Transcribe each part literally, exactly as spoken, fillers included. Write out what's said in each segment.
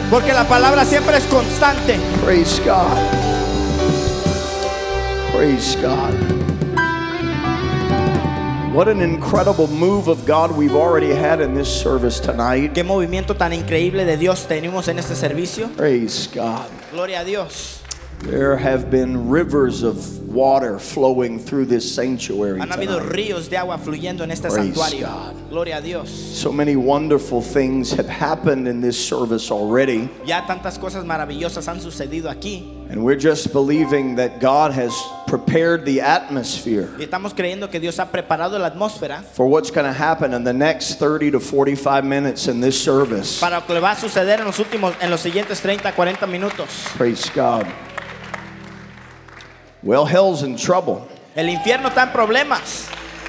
Porque la palabra siempre es constante. Praise God. Praise God. What an incredible move of God we've already had in this service tonight. Qué movimiento tan increíble de Dios tenemos en este servicio. Praise God. Gloria a Dios. There have been rivers of water flowing through this sanctuary Han habido tonight. ríos de agua fluyendo en este Praise santuario. God. Gloria a Dios. So many wonderful things have happened in this service already. Ya tantas cosas maravillosas han sucedido aquí. And we're just believing that God has prepared the atmosphere Y estamos creyendo que Dios ha preparado la atmósfera for what's going to happen in the next thirty to forty-five minutes in this service. para lo que va a suceder en los últimos, en los siguientes treinta, cuarenta minutos. Praise God. Well, hell's in trouble. El infierno está en problemas.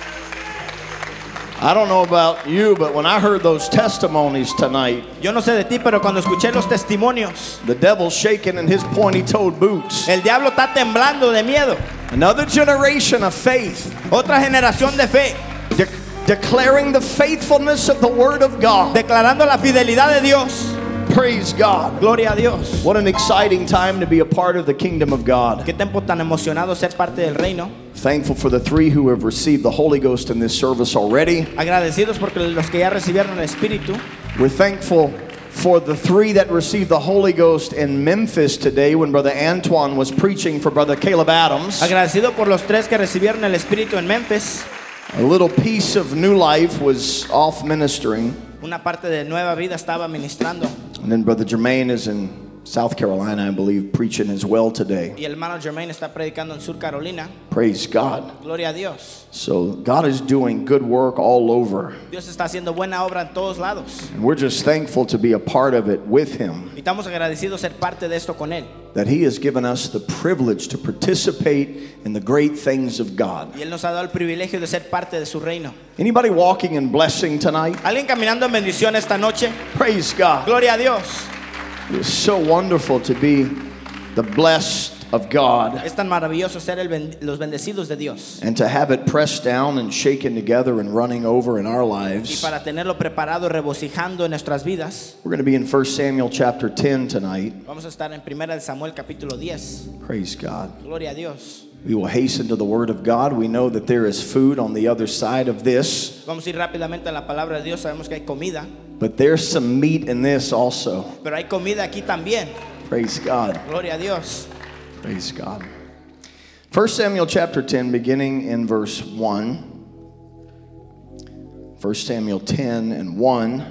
I don't know about you, but when I heard those testimonies tonight, Yo no sé de ti, pero cuando escuché los testimonios, the devil's shaking in his pointy-toed boots. el diablo está temblando de miedo. Another generation of faith, Otra generación de fe, de- declaring the faithfulness of the Word of God. declarando la fidelidad de Dios. Praise God. Gloria a Dios. What an exciting time to be a part of the kingdom of God. Qué tiempo tan emocionado ser parte del reino. Thankful for the three who have received the Holy Ghost in this service already. Agradecidos porque los que ya recibieron el Espíritu. We're thankful for the three that received the Holy Ghost in Memphis today when Brother Antoine was preaching for Brother Caleb Adams. Agradecido por los tres que recibieron el Espíritu en Memphis. A little piece of New Life was off ministering. Una parte de Nueva Vida estaba ministrando. And then Brother Jermaine is in South Carolina, I believe, preaching as well today. Y el hermano Jermaine está predicando en Sur Carolina. Praise God. Gloria a Dios. So God is doing good work all over. Dios está haciendo buena obra en todos lados. And we're just thankful to be a part of it with Him. Y estamos agradecidos ser parte de esto con Él. That He has given us the privilege to participate in the great things of God. Y Él nos ha dado el privilegio de ser parte de su reino. Anybody walking in blessing tonight? ¿Alguien caminando en bendición esta noche? Praise God. Gloria a Dios. It's so wonderful to be the blessed of God Es tan maravilloso ser el ben- los bendecidos de Dios. and to have it pressed down and shaken together and running over in our Y lives. para tenerlo preparado, regocijando en nuestras vidas. We're going to be in First Samuel chapter ten tonight. Vamos a estar en Primera de Samuel capítulo diez. Praise God. Gloria a Dios. We will hasten to the Word of God. We know that there is food on the other side of this, Vamos a ir rápidamente a la palabra de Dios. Sabemos que hay comida, but there's some meat in this also. pero hay comida aquí también. Praise God. Gloria a Dios. Praise God. First Samuel chapter ten, beginning in verse one. First Samuel ten and one.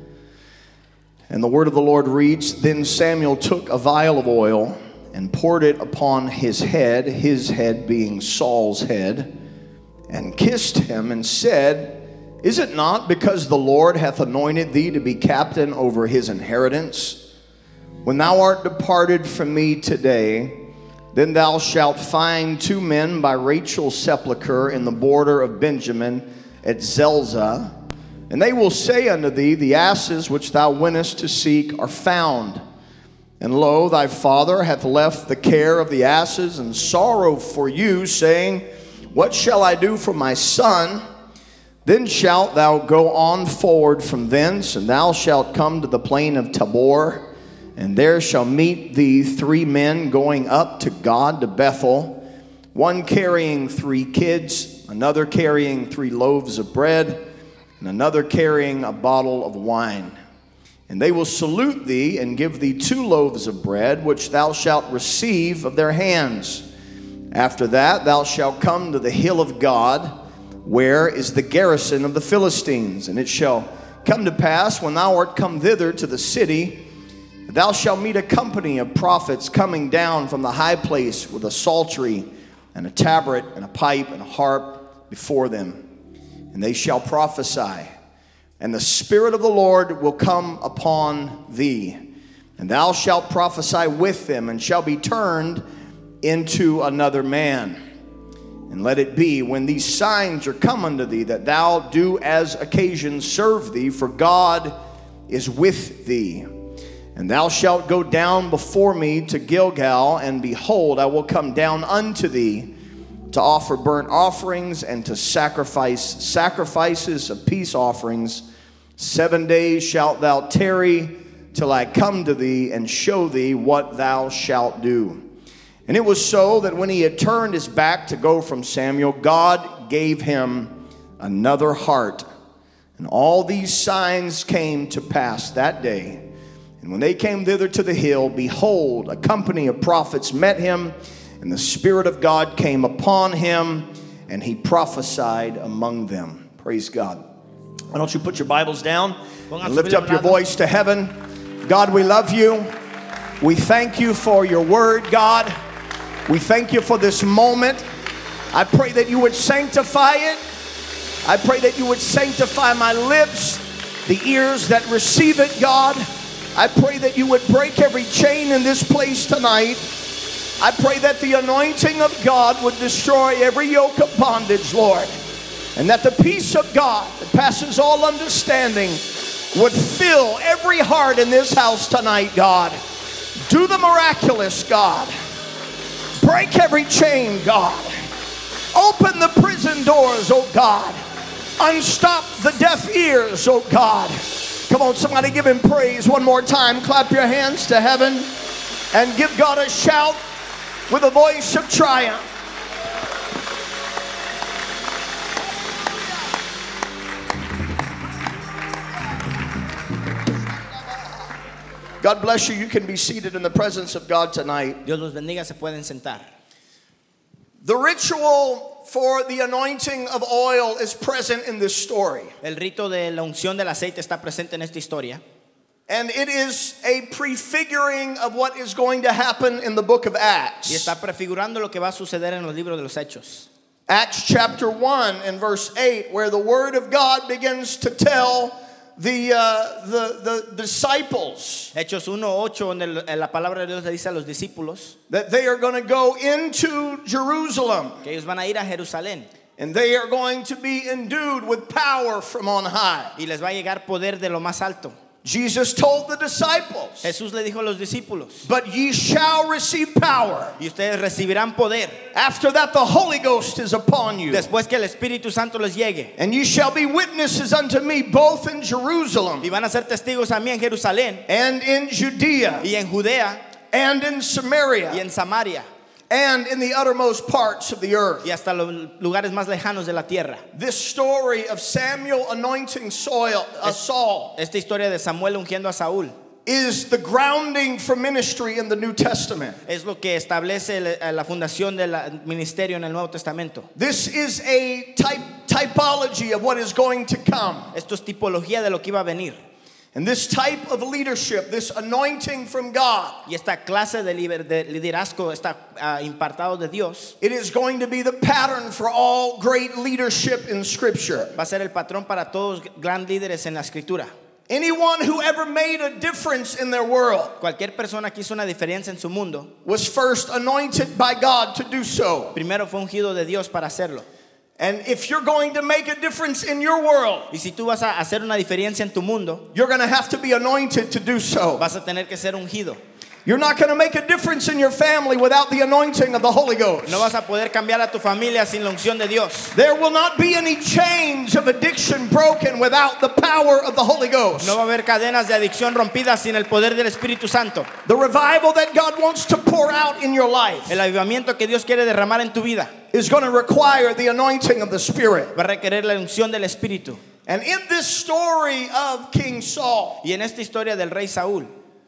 And the word of the Lord reads, Then Samuel took a vial of oil and poured it upon his head, his head being Saul's head, and kissed him and said, Is it not because the Lord hath anointed thee to be captain over his inheritance? When thou art departed from me today, then thou shalt find two men by Rachel's sepulchre in the border of Benjamin at Zelzah, and they will say unto thee, The asses which thou wentest to seek are found. And lo, thy father hath left the care of the asses and sorrow for you, saying, What shall I do for my son? Then shalt thou go on forward from thence, and thou shalt come to the plain of Tabor, and there shall meet thee three men going up to God to Bethel, one carrying three kids, another carrying three loaves of bread, and another carrying a bottle of wine. And they will salute thee and give thee two loaves of bread, which thou shalt receive of their hands. After that thou shalt come to the hill of God, where is the garrison of the Philistines. And it shall come to pass, when thou art come thither to the city, that thou shalt meet a company of prophets coming down from the high place with a psaltery and a tabret and a pipe and a harp before them. And they shall prophesy. And the Spirit of the Lord will come upon thee, and thou shalt prophesy with them, and shall be turned into another man. And let it be, when these signs are come unto thee, that thou do as occasion serve thee, for God is with thee. And thou shalt go down before me to Gilgal, and behold, I will come down unto thee to offer burnt offerings and to sacrifice sacrifices of peace offerings. Seven days shalt thou tarry till I come to thee and show thee what thou shalt do. And it was so that when he had turned his back to go from Samuel, God gave him another heart. And all these signs came to pass that day. And when they came thither to the hill, behold, a company of prophets met him, and the Spirit of God came upon him, and he prophesied among them. Praise God. Why don't you put your Bibles down and lift up your voice to heaven. God, we love you. We thank you for your word, God. We thank you for this moment. I pray that you would sanctify it. I pray that you would sanctify my lips, the ears that receive it, God. I pray that you would break every chain in this place tonight. I pray that the anointing of God would destroy every yoke of bondage, Lord. And that the peace of God that passes all understanding would fill every heart in this house tonight, God. Do the miraculous, God. Break every chain, God. Open the prison doors, oh God. Unstop the deaf ears, oh God. Come on, somebody give him praise one more time. Clap your hands to heaven and give God a shout with a voice of triumph. God bless you. You can be seated in the presence of God tonight. Dios los bendiga, se pueden sentar. The ritual for the anointing of oil is present in this story. El rito de la unción del aceite está presente en esta historia. And it is a prefiguring of what is going to happen in the book of Acts. Y está prefigurando lo que va a suceder en los libros de los Hechos. Acts chapter one and verse eight, where the word of God begins to tell the uh, the the disciples Hechos uno ocho, donde la palabra de Dios le dice a los discípulos that they are going to go into Jerusalem, que ellos van a ir a Jerusalén and they are going to be endued with power from on high. y les va a llegar poder de lo más alto. Jesus told the disciples, Jesús le dijo a los discípulos, but ye shall receive power. y ustedes recibirán poder After that the Holy Ghost is upon you. después que el Espíritu Santo les llegue, And ye shall be witnesses unto me both in Jerusalem y van a ser testigos a mí en Jerusalén and in Judea y en Judea and in Samaria y en Samaria and in the uttermost parts of the earth. y hasta los lugares más lejanos de la tierra. This story of Samuel anointing soil, uh, Saul Esta historia de Samuel ungiendo a Saúl is the grounding for ministry in the New Testament. es lo que establece la fundación del ministerio en el Nuevo Testamento. This is a type, typology of what is going to come. Esto es tipología de lo que iba a venir. And this type of leadership, this anointing from God, Y esta clase de, liber, de liderazgo está uh, impartado de Dios. it is going to be the pattern for all great leadership in Scripture. Va a ser el patrón para todos gran líderes en la escritura. Anyone who ever made a difference in their world Cualquier persona que hizo una diferencia en su mundo, was first anointed by God to do so. primero fue ungido de Dios para hacerlo. And if you're going to make a difference in your world, Y si tú vas a hacer una diferencia en tu mundo, you're going to have to be anointed to do so. vas a tener que ser ungido. You're not going to make a difference in your family without the anointing of the Holy Ghost. No vas a poder cambiar a tu familia sin la unción de Dios. There will not be any chains of addiction broken without the power of the Holy Ghost. No va a haber cadenas de adicción rompidas sin el poder del Espíritu Santo. The revival that God wants to pour out in your life El avivamiento que Dios quiere derramar en tu vida is going to require the anointing of the Spirit. va a requerir la unción del Espíritu. And in this story of King Saul, Y en esta historia del rey Saúl,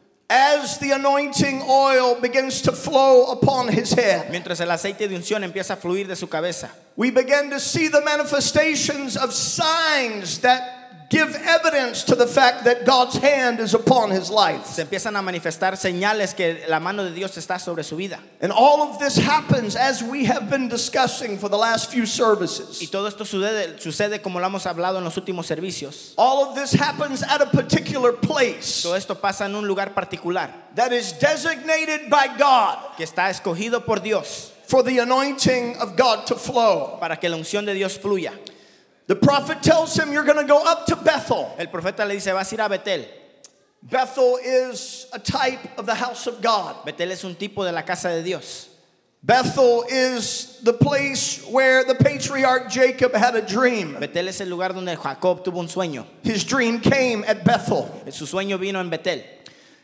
as the anointing oil begins to flow upon his head, mientras el aceite de unción empieza a fluir de su cabeza, we begin to see the manifestations of signs that give evidence to the fact that God's hand is upon his life. se empiezan a manifestar señales que la mano de Dios está sobre su vida. And all of this happens as we have been discussing for the last few Y services. todo esto sucede, sucede como lo hemos hablado en los últimos servicios. All of this happens at a particular place Todo esto pasa en un lugar particular that is designated by God que está escogido por Dios for the anointing of God to flow. para que la unción de Dios fluya. The prophet tells him, you're going to go up to Bethel. El profeta le dice, vas a ir a Betel. Bethel is a type of the house of God. Betel es un tipo de la casa de Dios. Bethel is the place where the patriarch Jacob had a dream. Betel es el lugar donde Jacob tuvo un sueño. His dream came at Bethel. Su sueño vino en Betel.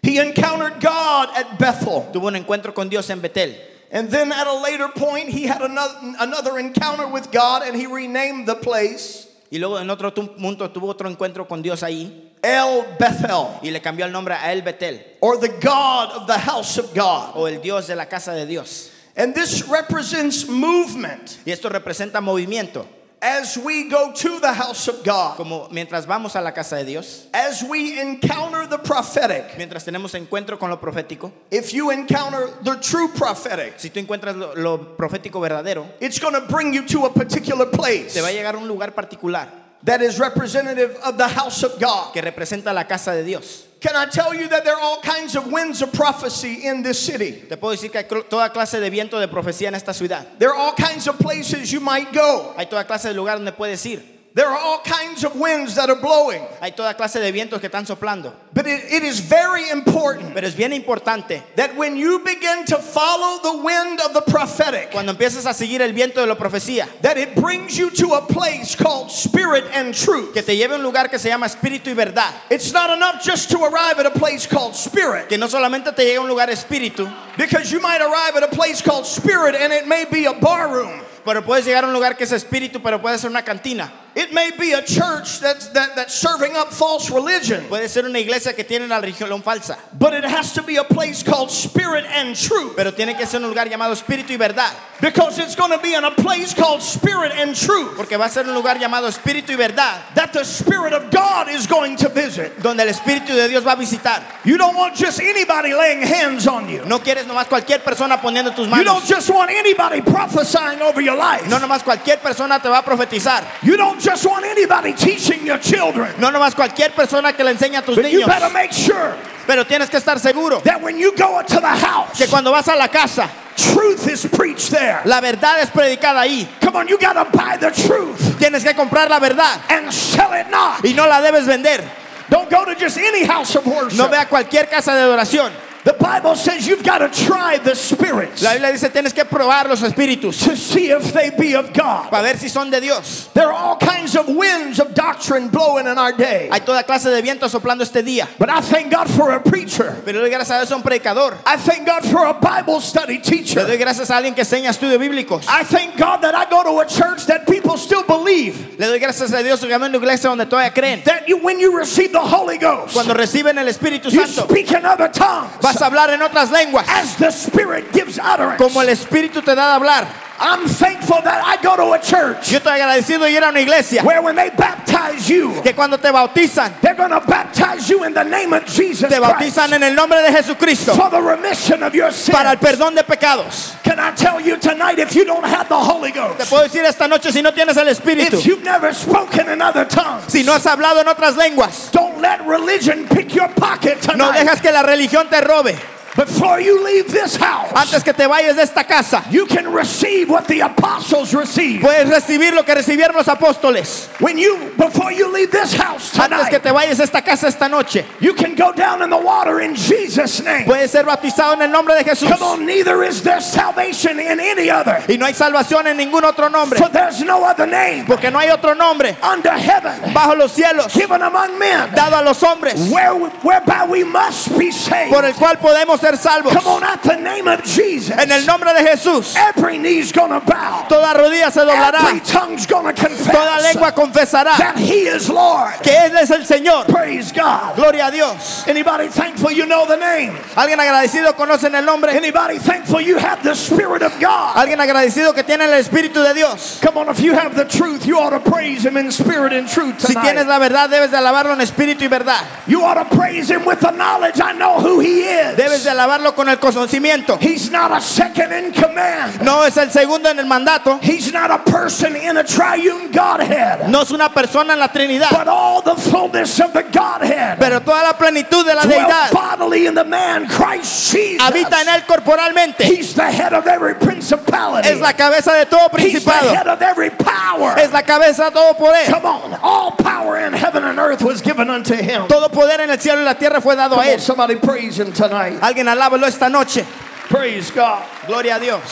He encountered God at Bethel. Tuvo un encuentro con Dios en Betel. And then at a later point, he had another, another encounter with God, and he renamed the place Y luego en otro punto tuvo otro encuentro con Dios ahí. El Bethel, Y le cambió el nombre a El Betel. or the God of the house of God. O el Dios de la casa de Dios. And this represents movement. Y esto representa movimiento. As we go to the house of God, Como mientras vamos a la casa de Dios. as we encounter the prophetic, Mientras tenemos encuentro con lo profético. if you encounter the true prophetic, Si tú encuentras lo, lo profético verdadero, it's going to bring you to a particular place te va a llegar a un lugar particular that is representative of the house of God. que representa la casa de Dios. Can I tell you that there are all kinds of winds of prophecy in this city? Te puedo decir que hay toda clase de viento de profecía en esta ciudad. There are all kinds of places you might go. Hay toda clase de lugar donde puedes ir. There are all kinds of winds that are blowing. Hay toda clase de vientos que están soplando. But it, it is very important Pero es bien importante that when you begin to follow the wind of the prophetic, cuando empiezas a seguir el viento de la profecía, that it brings you to a place called spirit and truth. que te lleve a un lugar que se llama espíritu y verdad. It's not enough just to arrive at a place called spirit, Que no solamente te llegue a un lugar espíritu, because you might arrive at a place called spirit and it may be a bar room. pero puedes llegar a un lugar que es espíritu, pero puede ser una cantina. It may be a church that's, that, that's serving up false religion. Puede ser una iglesia que tiene la religión falsa. But it has to be a place called spirit and truth. Pero tiene que ser un lugar llamado espíritu y verdad. Because it's going to be in a place called spirit and truth Porque va a ser un lugar llamado espíritu y verdad, that the Spirit of God is going to visit. donde el espíritu de Dios va a visitar. You don't want just anybody laying hands on you. No quieres nomás cualquier persona poniendo tus You don't manos. just want anybody prophesying over your life. No nomás cualquier persona te va a profetizar. You don't just want anybody teaching your children. No nomás cualquier persona que le enseña a tus But you niños. better make sure Pero tienes que estar seguro that when you go into the house, que cuando vas a la casa, truth is preached there. la verdad es predicada ahí. Come on, you got to buy the truth Tienes que comprar la verdad and sell it not. y no la debes vender. Don't go to just any house of worship. No ve a cualquier casa de adoración. The Bible says you've got to try the spirits La Biblia dice tienes que probar los espíritus to see if they be of God. para ver si son de Dios. There are all kinds of winds of doctrine blowing in our day. Hay toda clase de viento soplando este día. But I thank God for a preacher. Pero le doy gracias a Dios a un predicador. I thank God for a Bible study Le teacher. doy gracias a alguien que enseña estudios bíblicos. I thank God that I go to a church that people still believe Le doy gracias a Dios que en una iglesia donde todavía creen. that you, when you receive the Holy Ghost, Cuando reciben el Espíritu you Santo, speak in other tongues vas a hablar en otras lenguas. as the Spirit gives utterance. Como el Espíritu te da de hablar. I'm thankful that I go to a church Yo estoy agradecido de ir a una iglesia where when they baptize you, que cuando te bautizan, they're going to baptize you in the name of Jesus te Christ bautizan en el nombre de Jesucristo for the remission of your sins. para el perdón de pecados. Can I tell you tonight, if you don't have the Holy Te Ghost, puedo decir esta noche, si no tienes el Espíritu, if you've never spoken in other tongues, si no has hablado en otras lenguas, don't let religion pick your pocket no tonight. dejas que la religión te robe. Before you leave this house, Antes que te vayas de esta casa, you can receive what the apostles received. puedes recibir lo que recibieron los apóstoles. When you, before you leave this house Antes que tonight, te vayas de esta casa esta noche, you can go down in the water in Jesus' name. puedes ser bautizado en el nombre de Jesús. Come on, neither is there salvation in any other, Y no hay salvación en ningún otro nombre, for there's no other name porque no hay otro nombre under heaven bajo los cielos given among men dado a los hombres where, whereby we must be saved. por el cual podemos ser salvos. Come on, at the name of Jesus, En el nombre de Jesús, every knee's gonna bow, toda rodilla se every doblará, tongue's gonna toda confess lengua confesará that He is Lord. que Él es el Señor. Praise God. Gloria a Dios. Anybody thankful you know the name? ¿Alguien agradecido conocen el nombre? Anybody thankful you have the Spirit of God? ¿Alguien agradecido que tiene el Espíritu de Dios? Come on, if you have the truth, you ought to praise Him in spirit and truth Si tienes tonight. la verdad, debes de alabarlo en espíritu y verdad. You ought to praise Him with the knowledge I know who He Debes is. de alabarlo con el conocimiento. He's not a second in command. No es el segundo en el mandato. He's not a person in a triune Godhead. No es una persona en la Trinidad, But all the fullness of the Godhead pero toda la plenitud de la dwell deidad bodily in the man Christ Jesus. habita en Él corporalmente. He's the head of every principality. Es la cabeza de todo He's the principado. head of every power. Es la cabeza de todo poder. Come on, all power in heaven and earth was given unto Him. Todo poder en el cielo y la tierra fue dado Come a on, Él. somebody praise Him tonight. Alguien alábalo esta noche. Praise God. Gloria a Dios.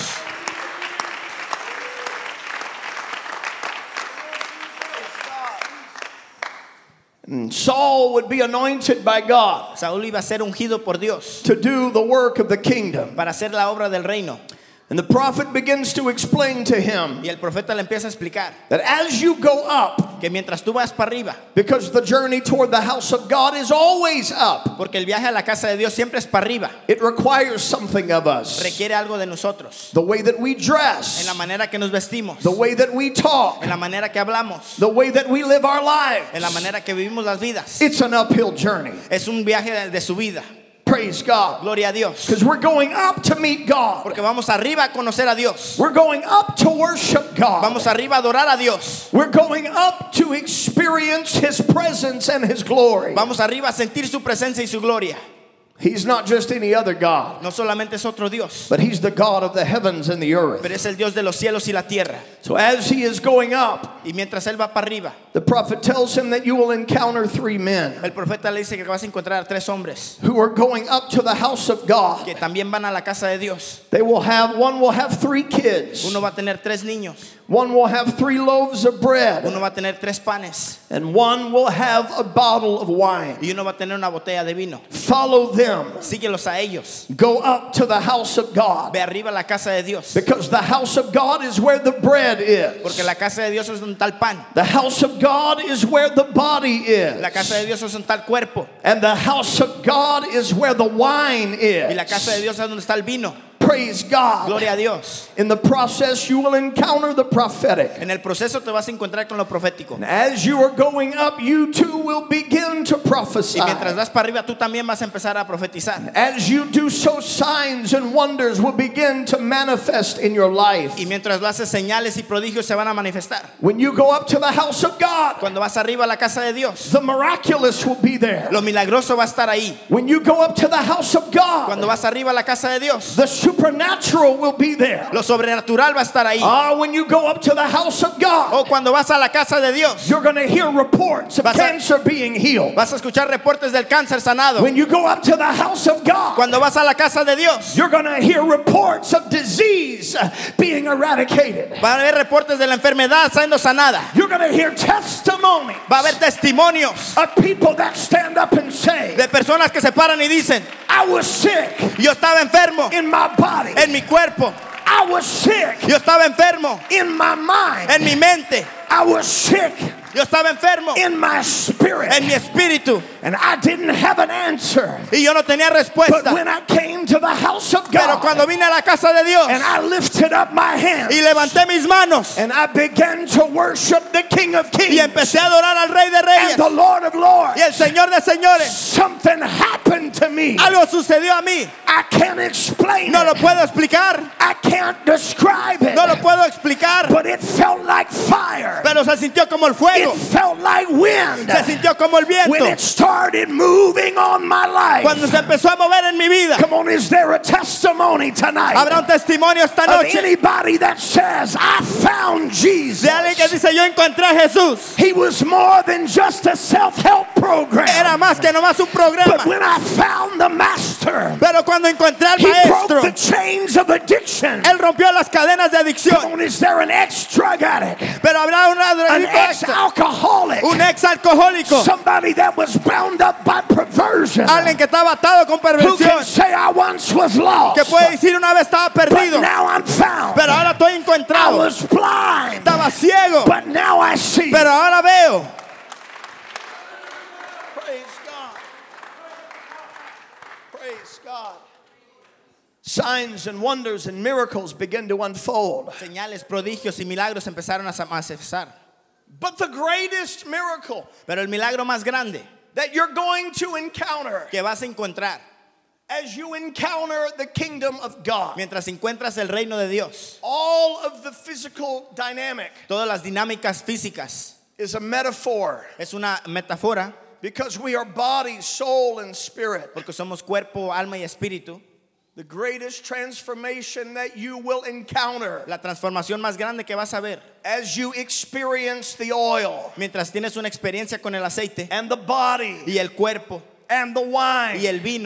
And Saul would be anointed by God Saúl iba a ser ungido por Dios to do the work of the kingdom. para hacer la obra del reino. And the prophet begins to explain to him Y el profeta le empieza a explicar that as you go up, que mientras tú vas para arriba, because the journey toward the house of God is always up, porque el viaje a la casa de Dios siempre es para arriba, it requires something of us. requiere algo de nosotros. The way that we En dress, la manera que nos vestimos, the way that we talk, en la manera que hablamos, the way that we live our en la lives. manera que vivimos las vidas. It's an uphill journey. Es un viaje de, de subida. Praise God. Gloria a Dios. Because we're going up to meet God. Porque vamos arriba a conocer a Dios. We're going up to worship God. Vamos arriba a adorar a Dios. We're going up to experience His presence and His glory. Vamos arriba a sentir su presencia y su gloria. He's not just any other God, No solamente es otro Dios, but He's the God of the heavens and the earth. pero es el Dios de los cielos y la tierra. So as He is going up, Y mientras él va para arriba, the prophet tells him that you will encounter three men el profeta le dice que vas a encontrar a tres hombres who are going up to the house of God. que también van a la casa de Dios. They will have, one will have three kids. Uno va a tener tres niños, One will have three loaves of bread. uno va a tener tres panes And one will have a bottle of wine. y uno va a tener una botella de vino. Follow them. Síguelos a ellos. Go up to the house of God. Ve arriba a la casa de Dios, Because the house of God is where the bread porque is. la casa de Dios es un tal pan, The house of God is where the body la casa de is. Dios es un tal cuerpo And the house of God is where the wine y la casa de is. Dios es donde está el vino. Praise God. Gloria a Dios. In the process, you will encounter the prophetic. En el proceso te vas a encontrar con lo profético. And as you are going up, you too will begin to prophesy. Y mientras vas para arriba, tú también vas a empezar a profetizar. As you do so, signs and wonders will begin to manifest in your life. Y mientras lo haces, señales y prodigios se van a manifestar. When you go up to the house of God, Cuando vas arriba a la casa de Dios, the miraculous will be there. lo milagroso va a estar ahí. When you go up to the house of Cuando God, vas arriba a la casa de Dios, the supernatural will be there. lo sobrenatural va a estar ahí. Ah, when you go up to the house of God, O cuando vas a la casa de Dios, you're going to hear reports of Vas a- cancer being healed. vas a escuchar reportes del cáncer sanado. When you go up to the house of God, Cuando vas a la casa de Dios, you're going to hear reports of disease uh, being eradicated. va a haber reportes de la enfermedad siendo sanada. You're going to hear testimony Va a haber testimonios of people that stand up and say, de personas que se paran y dicen, I was sick yo estaba enfermo in my body. en mi cuerpo, I was sick yo estaba enfermo in my mind. en mi mente, I was sick yo estaba enfermo in my spirit. en mi espíritu And I didn't have an answer. y yo no tenía But respuesta. when I came to the house of Pero God cuando vine a la casa de Dios and I lifted up my hands y levanté mis manos and I began to worship the King of y Kings empecé a adorar al Rey de and Reyes the Lord of y Lords, el Señor de Señores, something happened to me. algo sucedió a mí. I can't explain No lo it. puedo explicar, I can't describe it. no lo puedo explicar, But it felt like fire. pero se sintió como el It fuego, felt like wind. se sintió como el When viento. it started moving on my life. Cuando se empezó a mover en mi vida, Come on, is there a testimony tonight habrá un testimonio esta of noche anybody that says, I found Jesus? de alguien que dice, yo encontré a Jesús. He was more than just a self-help program. Era más que nomás un But programa. when I found the master, Pero cuando encontré al he broke maestro, the chains of addiction. él rompió las cadenas de Come adicción. on, is there an ex-drug addict? Pero habrá un An drogadicto extra, ex-alcoholic? un ex alcohólico, Somebody that was bound up by perversion? alguien que estaba atado con Who can perversión, say I once was lost, que puede decir una vez estaba but perdido, now I'm found? pero ahora estoy I encontrado. was blind, Estaba ciego, but now I see. pero ahora veo. Praise God. Praise God. Signs and wonders and miracles begin to unfold. Señales, prodigios y milagros empezaron a manifestar. But the greatest miracle Pero el milagro más grande that you're going to encounter que vas a encontrar as you encounter the kingdom of God, mientras encuentras el reino de Dios, all of the physical dynamic todas las dinámicas físicas, is a metaphor, es una metáfora because we are body, soul, and spirit. porque somos cuerpo, alma y espíritu. The greatest transformation that you will encounter La transformación más grande que vas a ver as you experience the oil mientras tienes una experiencia con el aceite and the body y el cuerpo and the wine y el vino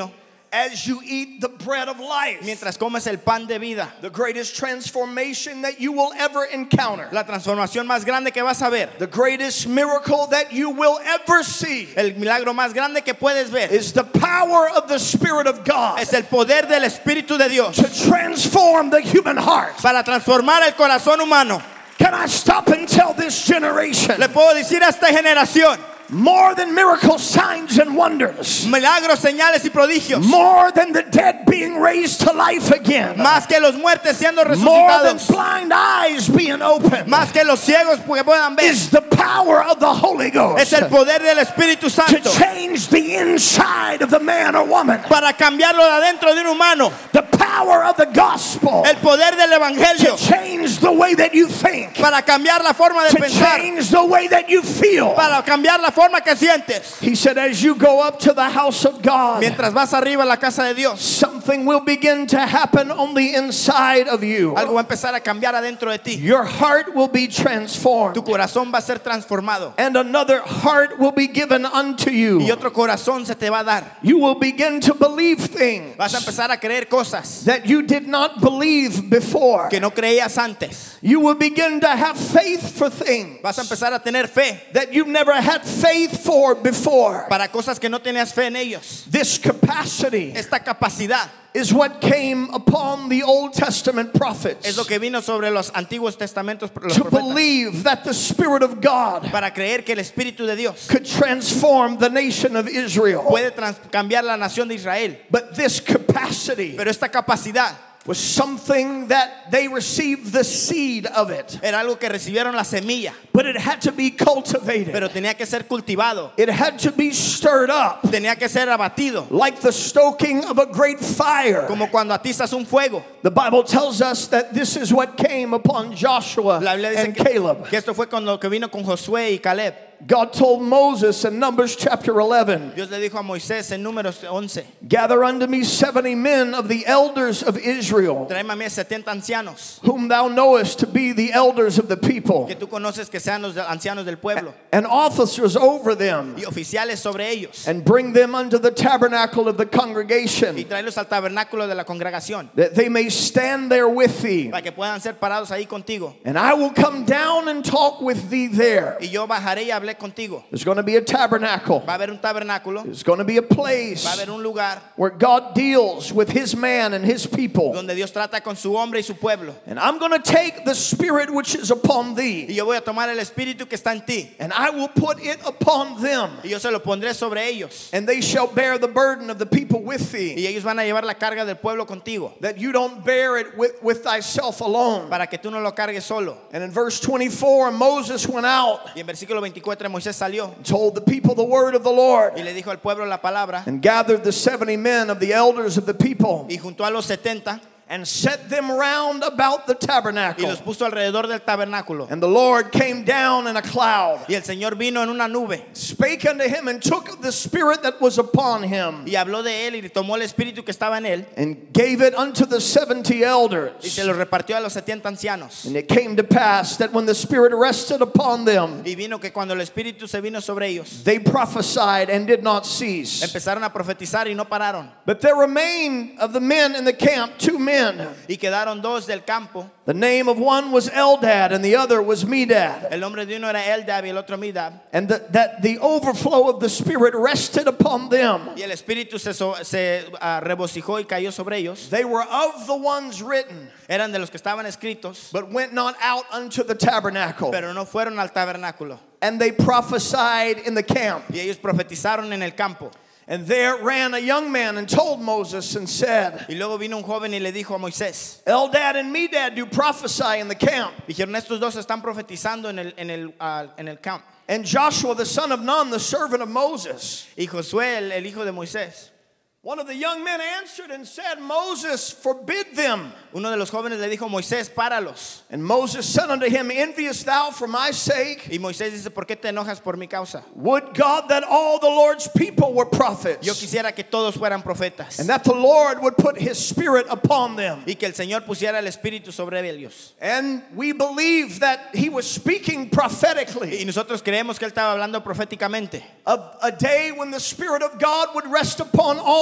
as you eat the bread of life. Mientras comes el pan de vida. The greatest transformation that you will ever encounter. La transformación más grande que vas a ver. The greatest miracle that you will ever see. El milagro más grande que puedes ver. Is the power of the Spirit of God. Es el poder del Espíritu de Dios. To transform the human heart. Para transformar el corazón humano. Can I stop and tell this generation? Le puedo decir a esta generación. More than miracles, signs and wonders. Milagros, señales y prodigios. More than the dead being raised to life again. Más que los muertos siendo resucitados. More than blind eyes being opened. Más que los ciegos que puedan ver. Is the power of the Holy Ghost. Es el poder del Espíritu Santo. To change the inside of the man or woman. Para cambiarlo de adentro de un humano. The power of the gospel. El poder del evangelio. To change the way that you think. Para cambiar la forma de to pensar. To change the way that you feel. Para cambiar la forma que sientes. He said, as you go up to the house of God, mientras vas arriba a la casa de Dios, something will begin to happen on the inside of you. Algo va a empezar a cambiar adentro de ti. Your heart will be transformed. Tu corazón va a ser transformado. And another heart will be given unto you. Y otro corazón se te va a dar. You will begin to believe things. Vas a empezar a creer cosas that you did not believe before. Que no creías antes. You will begin to have faith for things. Vas a empezar a tener fe. That you've never had faith for before. Para cosas que no tenías fe en ellos. This capacity. Esta capacidad. Is what came upon the Old Testament prophets. Es lo que vino sobre los antiguos testamentos los to profetas. Believe that the Spirit of God para creer que el Espíritu de Dios could transform the nation of Israel. Puede trans- cambiar la nación de Israel. But this capacity Pero esta capacidad was something that they received the seed of it. Era algo que recibieron la semilla. But it had to be cultivated. Pero tenía que ser cultivado. It had to be stirred up. Tenía que ser abatido. Like the stoking of a great fire. Como cuando atizas un fuego. The Bible tells us that this is what came upon Joshua and que, Caleb. Que esto fue con lo que vino con Josué y Caleb. God told Moses in Numbers chapter eleven. Dios le dijo a Moisés en Números once. Gather unto me seventy men of the elders of Israel. Tráeme a mí setenta ancianos. Whom thou knowest to be the elders of the people. Que tú conoces que sean los ancianos del pueblo. And officers over them. Y oficiales sobre ellos. And bring them unto the tabernacle of the congregation. Y tráelos al tabernáculo de la congregación. That they may stand there with thee. Para que puedan ser parados ahí contigo. And I will come down and talk with thee there. Y yo bajaré y hablaré contigo. There's going to be a tabernacle. Va a haber un tabernáculo. There's going to be a place. Va a haber un lugar. Where God deals with his man and his people. Donde Dios trata con su hombre y su pueblo. And I'm going to take the spirit which is upon thee. Y yo voy a tomar el espíritu que está en ti. And I will put it upon them. Y yo se lo pondré sobre ellos. And they shall bear the burden of the people with thee. Y ellos van a llevar la carga del pueblo contigo. That you don't bear it with, with thyself alone. Para que tú no lo cargues solo. And in verse twenty-four, Moses went out. Y en versículo veinticuatro Moisés salió. Told the people the word of the Lord. Y le dijo al pueblo la palabra. And gathered the seventy men of the elders of the people. Y juntó a los setenta. And set them round about the tabernacle. Y los puso alrededor del tabernáculo. And the Lord came down in a cloud. Y el Señor vino en una nube. Spake unto him and took the spirit that was upon him. Y habló de él y tomó el espíritu que estaba en él. And gave it unto the seventy elders. Y se lo repartió a los setenta ancianos. And it came to pass that when the spirit rested upon them. Y vino que cuando el espíritu se vino sobre ellos. They prophesied and did not cease. Empezaron a profetizar y no pararon. But there remained of the men in the camp two men. Y quedaron dos del campo. The name of one was Eldad and the other was Medad. El nombre de uno era Eldad y el otro Medad. And the, that the overflow of the Spirit rested upon them. Y el espíritu se, so, se uh, regocijó y cayó sobre ellos. They were of the ones written. Eran de los que estaban escritos. But went not out unto the tabernacle. Pero no fueron al tabernáculo. And they prophesied in the camp. Y ellos profetizaron en el campo. And there ran a young man and told Moses and said, Y luego vino un joven y le dijo a Moisés. Eldad and Medad do prophesy in the camp. Dijeron, estos dos están profetizando en el en el uh, en el camp. And Joshua the son of Nun, the servant of Moses. Y Josué, el, el hijo de Moisés. One of the young men answered and said, Moses, forbid them. Uno de los jóvenes le dijo, Moisés, páralos. And Moses said unto him, enviest thou for my sake? Y Moisés dice, ¿por qué te enojas por mi causa? Would God that all the Lord's people were prophets. Yo quisiera que todos fueran profetas. And that the Lord would put his spirit upon them. Y que el Señor pusiera el espíritu sobre ellos. And we believe that he was speaking prophetically. Y nosotros creemos que él estaba hablando proféticamente. Of a day when the Spirit of God would rest upon all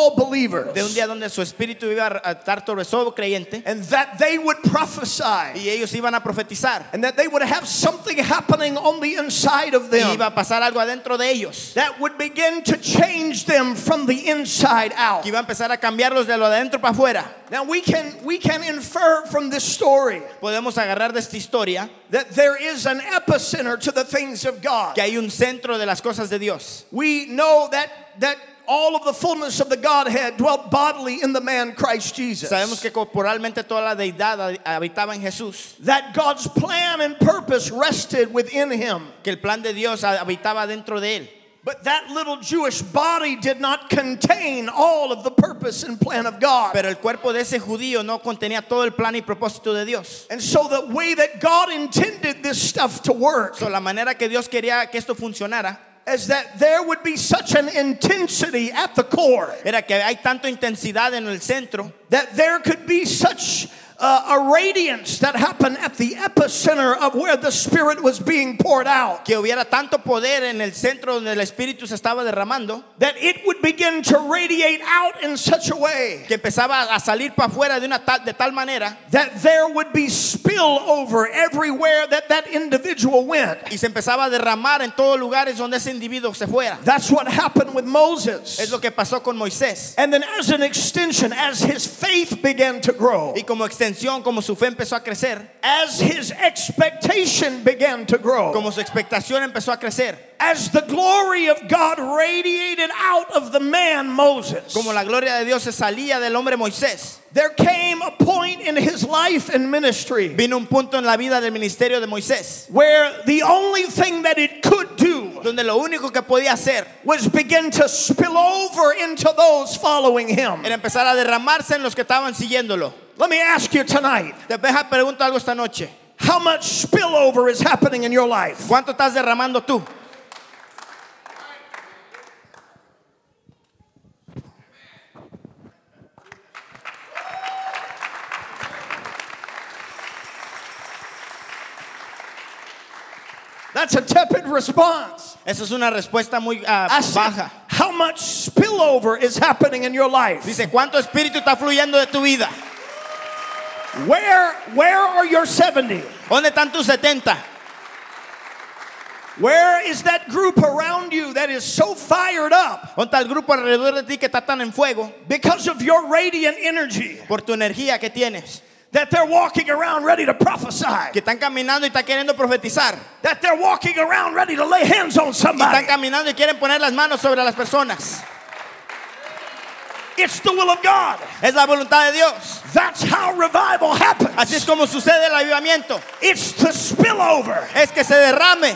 all believers. de un día donde su espíritu iba a estar sobre todo creyente, And that they would prophesy. y ellos iban a profetizar, And that they would have something happening on the inside of y them iba a pasar algo adentro de ellos, that would begin to change them from the inside out. que iba a empezar a cambiarlos de lo de adentro para afuera. Now we can we can infer from this story Podemos agarrar de esta historia that there is an epicenter to the things of God. que hay un centro de las cosas de Dios. We know that that all of the fullness of the Godhead dwelt bodily in the man Christ Jesus. Sabemos que corporalmente toda la deidad habitaba en Jesús, That God's plan and purpose rested within him. que el plan de Dios habitaba dentro de él. But that little Jewish body did not contain all of the purpose and plan of God. Pero el cuerpo de ese judío no contenía todo el plan y propósito de Dios. And so the way that God intended this stuff to work So, la manera que Dios quería que esto funcionara is that there would be such an intensity at the core, era que hay tanta intensidad en el centro, that there could be such uh, a radiance that happened at the epicenter of where the Spirit was being poured out, que hubiera tanto poder en el centro donde el Espíritu se estaba derramando, that it would begin to radiate out in such a way que empezaba a salir para afuera de, una tal, de tal manera, that there would be spillover everywhere that that individual went. y se empezaba a derramar en todos lugares donde ese individuo se fuera. That's what happened with Moses. Es lo que pasó con Moisés. And then as an extension, as his faith began to grow, Y como extensión, como su fe empezó a crecer, as his expectation began to grow, como su expectación empezó a crecer, as the glory of God radiated out of the man Moses, como la gloria de Dios se salía del hombre Moisés, there came a point in his life and ministry vino un punto en la vida del ministerio de Moisés where the only thing that it could do donde lo único que podía hacer was begin to spill over into those following him. era empezar a derramarse en los que estaban siguiéndolo. Let me ask you tonight, Te deja pregunto algo esta noche. how much spillover is happening in your life? ¿Cuánto estás derramando tú? That's a tepid response. Esa es una respuesta muy uh, I said, baja. how much spillover is happening in your life? Dice, ¿cuánto espíritu está fluyendo de tu vida? Where, where are your seventy? ¿Dónde están tus setenta? Where is that group around you that is so fired up ¿Dónde está el grupo alrededor de ti que está tan en fuego because of your radiant energy por tu energía que tienes? that they're walking around ready to prophesy? Que están caminando y están queriendo profetizar. That they're walking around ready to lay hands on Y están somebody? caminando y quieren poner las manos sobre las personas. It's the will of God. Es la voluntad de Dios. That's how revival happens. Así es como sucede el avivamiento. It's the spillover Es que se derrame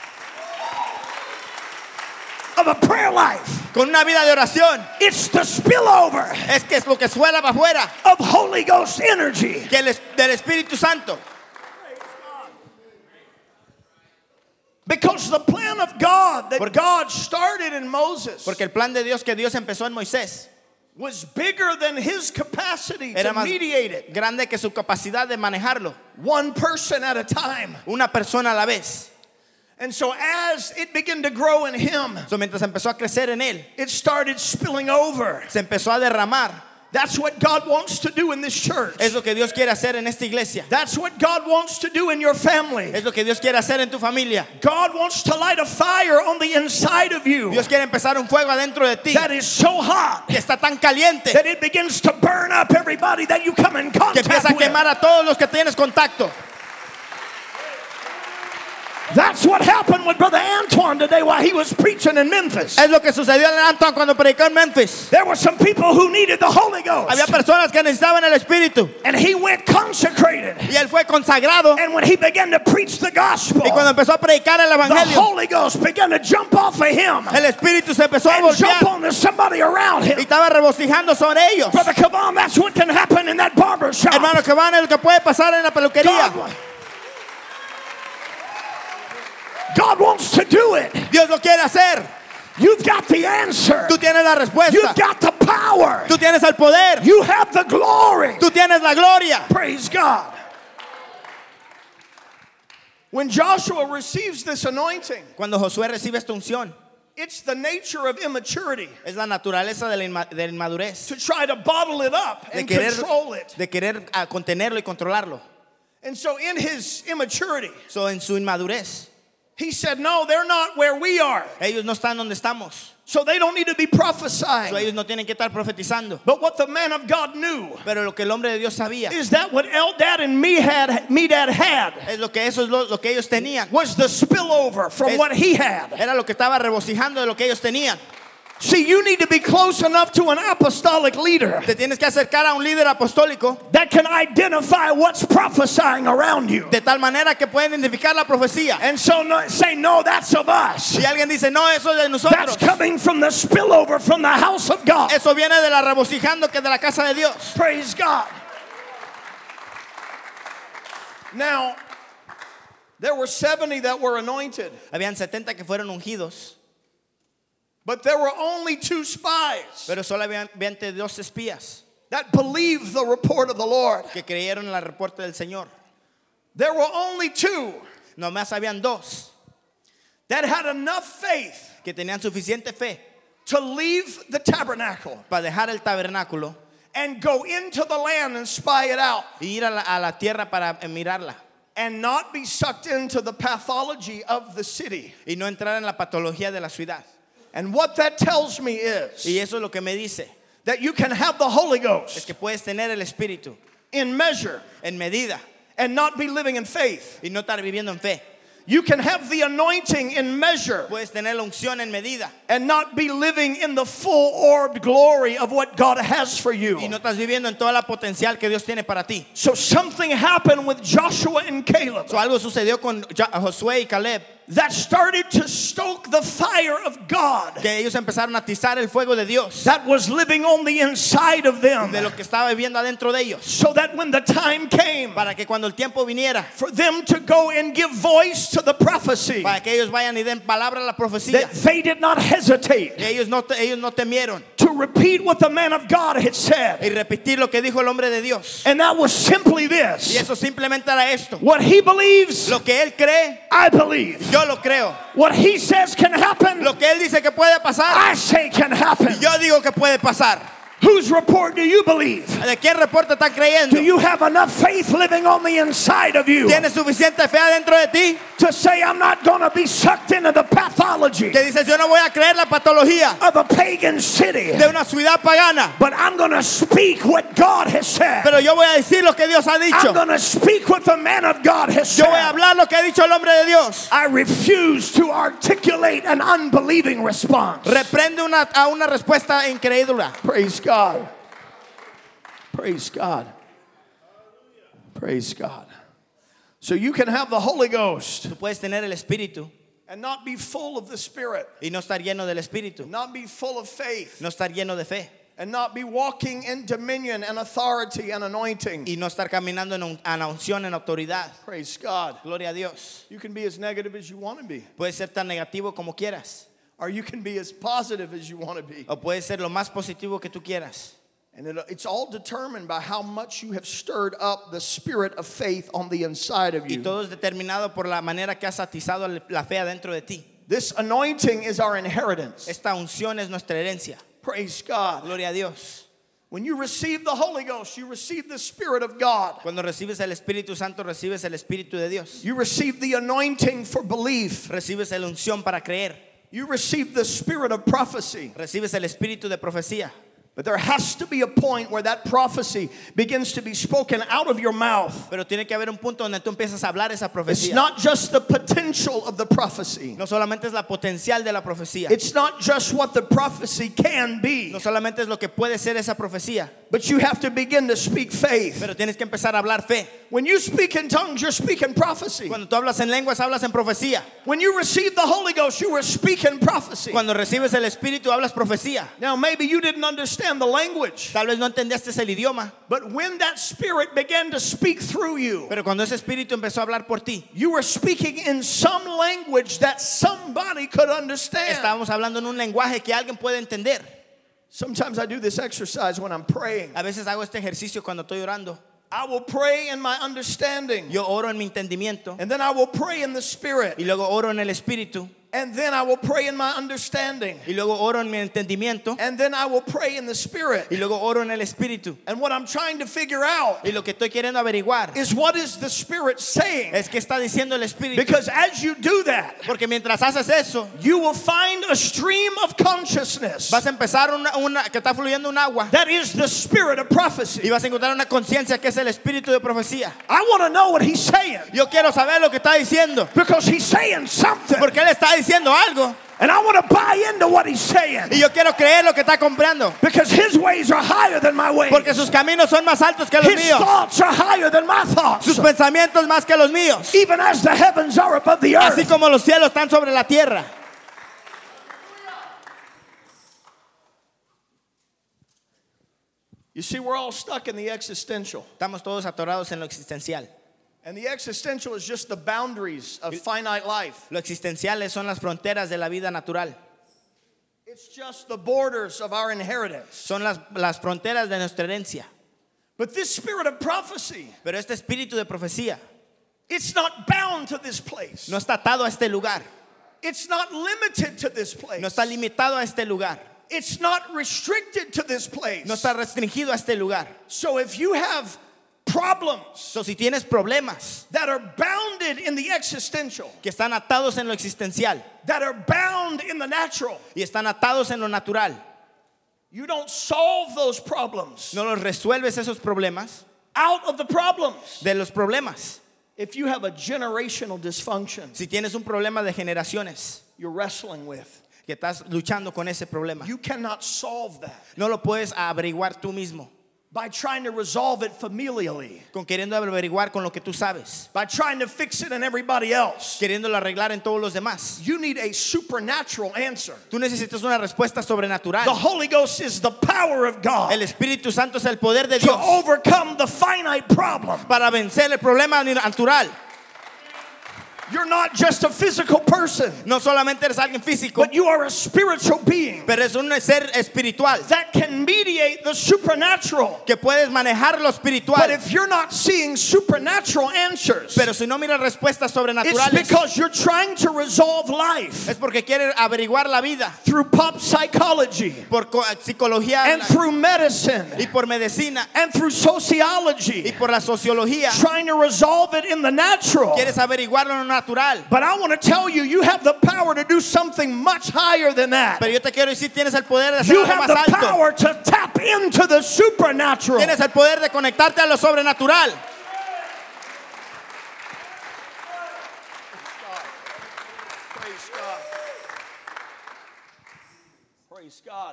of a prayer life. con una vida de oración. It's the spillover Es que es lo que suela para afuera of Holy Ghost energy. que el, del Espíritu Santo. Because the plan of God that Porque- God started in Moses Porque el plan de Dios que Dios empezó en Moisés was bigger than his capacity era to más mediate it. grande que su capacidad de manejarlo. One person at a time. Una persona a la vez. And so as it began to grow in him, So, mientras empezó a crecer en él, it started spilling over. se empezó a derramar. That's what God wants to do in this church. Es lo que Dios quiere hacer en esta iglesia. That's what God wants to do in your family. Es lo que Dios quiere hacer en tu familia. God wants to light a fire on the inside of you Dios quiere empezar un fuego adentro de ti that is so hot que está tan caliente that it begins to burn up everybody that you come in que contact empieza a with. quemar a todos los que tienes contacto. That's what happened with Brother Antoine today while he was preaching in Memphis. Es lo que sucedió en Anton cuando predicó en Memphis. There were some people who needed the Holy Ghost. Había personas que necesitaban el Espíritu And he went consecrated. y él fue consagrado. And when he began to preach the gospel, Y cuando empezó a predicar el the Evangelio, Holy Ghost began to jump off of him el Espíritu se empezó a and jump voltear onto somebody around y him. estaba regocijando sobre ellos. Brother Kavam, that's what can happen in that barber shop. Hermano, que van es lo que puede pasar en la peluquería. God, God wants to do it. Dios lo quiere hacer. You've got the answer. Tú tienes la respuesta. You've got the power. Tú tienes el poder. You have the glory. Tú tienes la gloria. Praise God. When Joshua receives this anointing, Cuando Josué recibe esta unción, It's the nature of immaturity Es la naturaleza de la, inma- de la inmadurez. to try to bottle it up De and querer, control it. de querer ah, contenerlo y controlarlo. And so in his immaturity, So, en su inmadurez, he said, no, they're not where we are. ellos no están donde estamos. So they don't need to be So, prophesying. ellos no tienen que estar profetizando. But what the man of God knew Pero lo que el hombre de Dios sabía is that what Eldad and Medad, Medad had es lo que eso es lo, lo que ellos tenían. was the spillover from Es- what he had. Era lo que estaba regocijando de lo que ellos tenían. See, you need to be close enough to an apostolic leader Te tienes que acercar a un líder apostólico that can identify what's prophesying around you. de tal manera que pueden identificar la profecía. And so no, say, no, that's of us. Si alguien dice, no, eso es de That's nosotros. coming from the spillover from the house of God. Eso viene de la regocijando que es de la casa de Dios. Praise God. Now, there were seventy that were anointed, Habían setenta que fueron ungidos, but there were only two spies pero solo habían veinte dos espías that believed the report of the Lord. que creyeron en la reporte del Señor. There were only two Nomás habían dos that had enough faith que tenían suficiente fe to leave the tabernacle para dejar el tabernáculo and go into the land and spy it out y ir a la, a la tierra para eh, mirarla and not be sucked into the pathology of the city. y no entrar en la patología de la ciudad. And what that tells me is Y eso es lo que me dice, that you can have the Holy es Ghost que puedes tener el Espíritu in measure en medida and not be living in faith. y no estar viviendo en fe. You can have the anointing in measure Puedes tener la unción en medida and not be living in the full orbed glory of what God has for y you. no estás viviendo en toda la potencial que Dios tiene para ti. So something happened with Joshua and Caleb So, algo sucedió con Jo- Josué y Caleb, that started to stoke the fire of God que ellos empezaron a atizar el fuego de Dios, that was living on the inside of them, de lo que estaba viviendo adentro de ellos, so that when the time came para que cuando el tiempo viniera, for them to go and give voice to the prophecy, para que ellos vayan y den palabra a la profecía, that they did not hesitate que ellos no, te- ellos no temieron to repeat what the man of God had y said. repetir lo que dijo el hombre de Dios. And that was simply Y this: eso simplemente era esto. what he believes, Lo que él cree, I believe. yo lo creo. What he says can happen, Lo que él dice que puede pasar, I say can happen. yo digo que puede pasar. Whose report do you believe? ¿De qué reporte están creyendo? Do you have enough faith living on the inside of you ¿Tienes suficiente fe adentro de ti? to say, I'm not going to be sucked into the pathology Que dices, yo no voy a creer la patología of a pagan city, de una ciudad pagana, but I'm going to speak what God has said. pero yo voy a decir lo que Dios ha I'm dicho. going to speak what the man of God has Yo voy a said. hablar lo que ha dicho el hombre de Dios. I refuse to articulate an unbelieving response. Reprende una, a una respuesta incrédula. Praise God. Praise God. Praise God. So you can have the Holy Ghost Tú puedes tener el Espíritu and not be full of the Spirit, y no estar lleno del Espíritu, not be full of faith, no estar lleno de fe and not be walking in dominion and authority and anointing. y no estar caminando en, un- en la unción, en autoridad. Praise God. Gloria a Dios. You can be as negative as you want to be, Puedes ser tan negativo como quieras or you can be as positive as you want to be. o puedes ser lo más positivo que tú quieras. And it, it's all determined by how much you have stirred up the spirit of faith on the inside of Y you. todo es determinado por la manera que has atizado la fe adentro de ti. This anointing is our inheritance. Esta unción es nuestra herencia. Praise God. Gloria a Dios. When you receive the Holy Ghost, you receive the Spirit of God. Cuando recibes el Espíritu Santo, recibes el Espíritu de Dios. You receive the anointing for belief. Recibes la unción para creer. You receive the spirit of prophecy. Recibes el espíritu de profecía. But there has to be a point where that prophecy begins to be spoken out of your mouth. Pero tiene que haber un punto donde tú empiezas a hablar esa It's profecía. not just the potential of the prophecy. No solamente es la potencial de la profecía. It's not just what the prophecy can be. No solamente es lo que puede ser esa profecía. But you have to begin to speak faith. Pero tienes que empezar a hablar fe. When you speak in tongues, you're speaking prophecy. Cuando tú hablas en lenguas, hablas en profecía. When you receive the Holy Ghost, you were speaking prophecy. Cuando recibes el espíritu, hablas profecía. Now, maybe you didn't understand the language, Tal vez no entendiste el idioma. but when that spirit began to speak through you, Pero cuando ese espíritu empezó a hablar por ti, you were speaking in some language that somebody could understand. estábamos hablando en un lenguaje que alguien puede entender. Sometimes I do this exercise when I'm praying. A veces hago este ejercicio cuando estoy orando. I will pray in my understanding, Yo oro en mi entendimiento and then I will pray in the spirit. y luego oro en el espíritu. And then I will pray in my understanding. Y luego oro en mi entendimiento. And then I will pray in the Spirit. Y luego oro en el Espíritu. And what I'm trying to figure out Y lo que estoy queriendo averiguar is what is the Spirit saying? es que está diciendo el Espíritu. Because as you do that, Porque mientras haces eso, you will find a stream of consciousness vas a empezar una, una que está fluyendo un agua. that is the spirit of prophecy. Y vas a encontrar una conciencia que es el espíritu de profecía. I want to know what he's saying Yo quiero saber lo que está diciendo. because he's saying something. Porque él está diciendo algo. And I want to buy into what he's saying Y yo quiero creer lo que está comprando. because his ways are higher than my ways. Porque sus caminos son más altos que los His míos. thoughts are higher than my thoughts. Sus pensamientos más que los míos. Even as the heavens are above the Así earth. como los cielos están sobre la tierra. You see, we're all stuck in the existential. Estamos todos atorados en lo existencial. And the existential is just the boundaries of finite life. Lo existencial son las fronteras de la vida natural. It's just the borders of our inheritance. Son las, las fronteras de nuestra herencia. But this spirit of prophecy, Pero este espíritu de profecía it's not bound to this place. no está atado a este lugar. It's not limited to this place. No está limitado a este lugar. It's not restricted to this place. No está restringido a este lugar. So if you have problems So, si tienes problemas that are bounded in the existential, que están atados en lo existencial that are bound in the natural, y están atados en lo natural, you don't solve those problems no los resuelves esos problemas out of the problems. de los problemas. If you have a generational dysfunction Si tienes un problema de generaciones you're wrestling with, que estás luchando con ese problema, you cannot solve that no lo puedes averiguar tú mismo by trying to resolve it familially, con queriendo averiguar con lo que tú sabes, by trying to fix it in everybody else. queriéndolo arreglar en todos los demás. You need a supernatural answer. Tú necesitas una respuesta sobrenatural. The Holy Ghost is the power of God El Espíritu Santo es el poder de to Dios overcome the finite problem. para vencer el problema natural. You're not just a physical person, No solamente eres alguien físico, but you are a spiritual being pero es un ser espiritual that can mediate the supernatural. que puedes manejar lo But espiritual. if you're not seeing supernatural answers, Pero si no miras respuestas it's sobrenaturales, because you're trying to resolve life es porque quieres averiguar la vida through pop psychology por co- psicología and through medicine y por medicina and through y sociology, por la sociología. trying to resolve it in the natural. Quieres averiguarlo en lo natural. But I want to tell you, you have the power to do something much higher than that. Pero yo te quiero decir, tienes el poder de hacer You algo have más the alto. power to tap into the supernatural. Tienes el poder de conectarte a lo sobrenatural. Praise God. Praise God.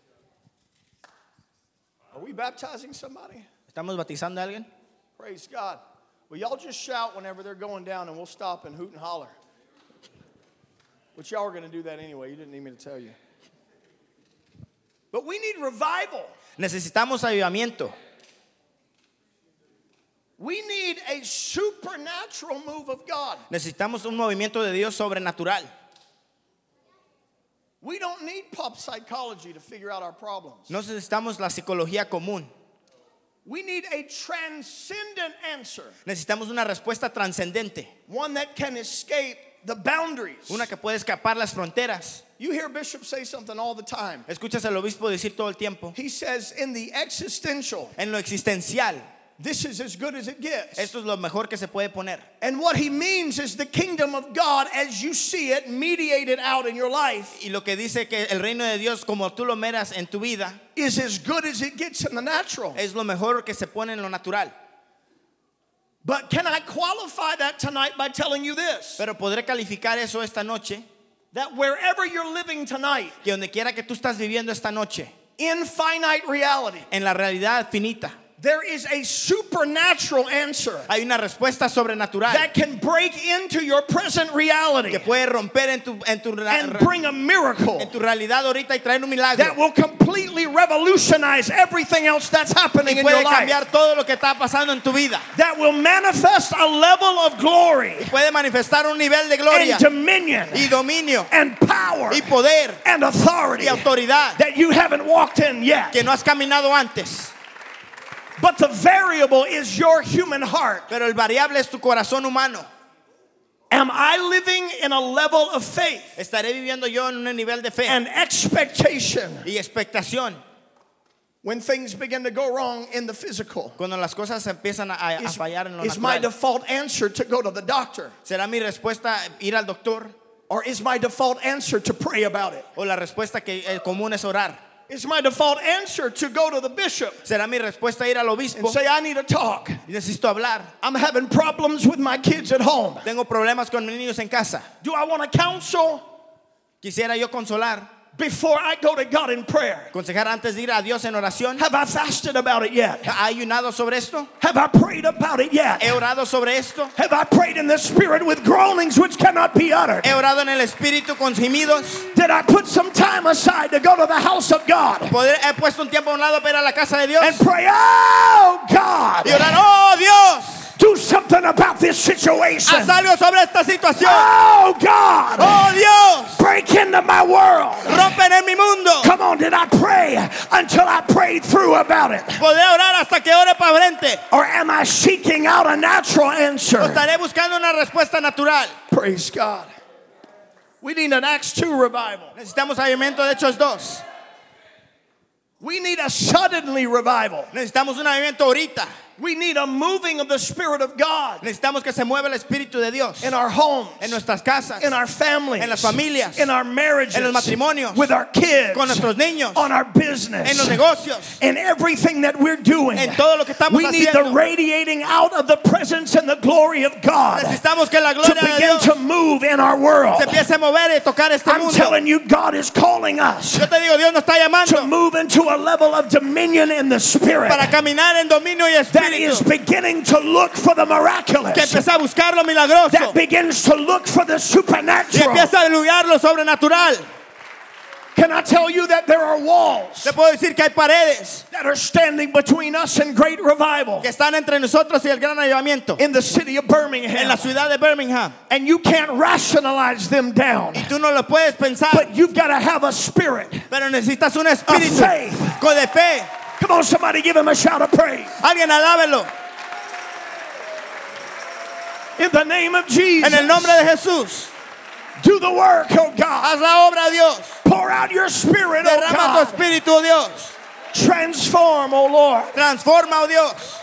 Are we baptizing somebody? ¿Estamos bautizando a alguien? Praise God. Well, y'all just shout whenever they're going down and we'll stop and hoot and holler. But y'all are going to do that anyway. You didn't need me to tell you. But we need revival. Necesitamos avivamiento. We need a supernatural move of God. Necesitamos un movimiento de Dios sobrenatural. We don't need pop psychology to figure out our problems. No necesitamos la psicología común. We need a transcendent answer. Necesitamos una respuesta trascendente. One that can escape the boundaries. Una que puede escapar las fronteras. You hear Bishop say something all the time. Escuchas al obispo decir todo el tiempo. He says in the existential, En lo existencial, this is as good as it gets. esto es lo mejor que se puede poner. And what he means is the kingdom of God as you see it mediated out in your life Y lo que dice que el reino de Dios, como tú lo miras en tu vida, is as good as it gets in the natural. es lo mejor que se pone en lo natural. But can I qualify that tonight by telling you this? Pero podré calificar eso esta noche, That wherever you're living tonight, que donde quiera que tú estás viviendo esta noche, in finite reality, en la realidad finita, there is a supernatural answer hay una respuesta sobrenatural that can break into your present reality que puede romper en tu, en tu, ra- and bring a miracle en tu realidad ahorita y traer un milagro. that will completely revolutionize everything else that's happening Y in your puede life. cambiar todo lo que está pasando en tu vida. That will manifest a level of glory Puede manifestar un nivel de gloria and dominion y dominio and power y poder and authority y autoridad that you haven't walked in yet. que no has caminado antes. But the variable is your human heart. Pero el variable es tu corazón humano. Am I living in a level of faith ¿Estaré viviendo yo en un nivel de fe and expectation y expectación when things begin to go wrong in the physical? cuando las cosas empiezan a, a Is, fallar en lo is my natural? default answer to go to the doctor? ¿Será mi respuesta ir al doctor? Or is my default answer to pray about it? ¿O la respuesta que el común es orar? Is my default answer to go to the bishop ¿Será mi respuesta ir al and obispo say, I need to talk? y necesito hablar? I'm having problems with my kids at home. Tengo problemas con mis niños en casa. Do I want to counsel Quisiera yo consolar, before I go to God in prayer? aconsejar antes de ir a Dios en oración. Have I fasted about it yet? ¿Ha ayunado sobre esto? Have I prayed about it yet? ¿He orado sobre esto? Have I prayed in the Spirit with groanings which cannot be uttered? ¿He orado en el Espíritu con gemidos? Did I put some time aside to go to the house of God ¿Poder- ¿He puesto un tiempo a un lado para ir a la casa de Dios? and pray, oh God, Y orar, oh Dios, do something about this situation. haz algo sobre esta situación. Oh God, Oh Dios, break into my world. rompen en mi mundo. Come on, did I pray until I prayed through about it? Podré orar hasta que ore para frente. Or am I seeking out a natural O answer? estaré buscando una respuesta natural. Praise God. We need an Acts two revival. Necesitamos avivamiento de Hechos dos. We need a suddenly revival. Necesitamos un avivamiento ahorita. We need a moving of the Spirit of God Necesitamos que se mueva el Espíritu de Dios in our homes, en nuestras casas, in our families, en las familias, in our marriages, en los matrimonios, with our kids, con nuestros niños, on our en los business, negocios, in everything that we're doing. en todo lo que estamos We need the haciendo. radiating out of the presence and the glory of God Necesitamos que la to gloria de begin Dios to move in our world. se empiece a mover y tocar este I'm mundo. telling you, God is calling us Yo te digo, Dios nos está to llamando move into a level of dominion in the Spirit para caminar en dominio y that is espíritu, beginning to look for the que miraculous, empieza a buscar lo milagroso that begins to look for the y supernatural. empieza a lugar lo sobrenatural. Can I tell you that there are walls Te puedo decir que hay paredes that are standing between us and great revival que están entre nosotros y el gran avivamiento in the city of en la Birmingham, ciudad de Birmingham. and you can't rationalize them down, Y tú no lo puedes pensar, but you've got to have a spirit. pero necesitas un Of espíritu faith. con de fe. Come on, somebody give him a shout of praise. Alguien alábelo In the name of Jesus, en el nombre de Jesús. do the work, oh God. Haz la obra, Dios. Pour out your spirit, oh Derrama tu God. espíritu, oh Dios. Transform, oh Lord. Transforma, oh Dios.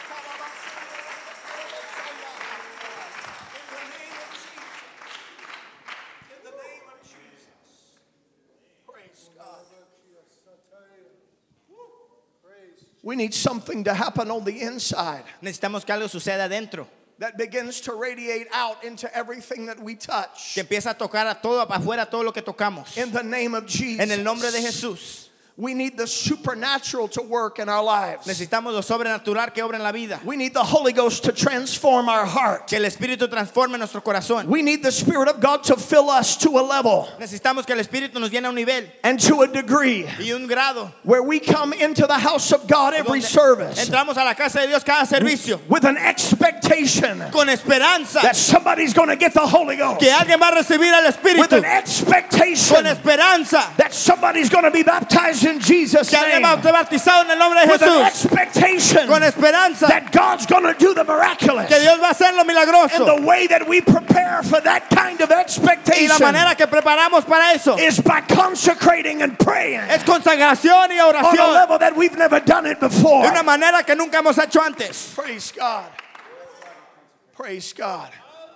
We need something to happen on the inside Necesitamos que algo suceda adentro, that begins to radiate out into everything that we touch. que empieza a tocar a todo, para afuera, todo lo que tocamos. In the name of Jesus. En el nombre de Jesús. We need the supernatural to work in our lives. Necesitamos lo sobrenatural que obra en la vida. We need the Holy Ghost to transform our heart. Que el Espíritu transforme nuestro corazón. We need the Spirit of God to fill us to a level Necesitamos que el Espíritu nos llene a un nivel and to a degree y un grado where we come into the house of God every donde service entramos a la casa de Dios cada servicio with an expectation con esperanza that somebody's going to get the Holy Ghost, que alguien va a recibir al with Espíritu, an expectation con esperanza that somebody's going to be baptized in Jesus' que alguien name, va a ser bautizado en el nombre de with an Jesús, expectation con esperanza that God's going to do the miraculous. que Dios va a hacer lo And milagroso. the way that we prepare for that kind of Y la expectation manera que preparamos para eso is by consecrating and praying es consagración y on a oración level that we've never done it before. de una manera que nunca hemos hecho antes. Praise God. Praise God.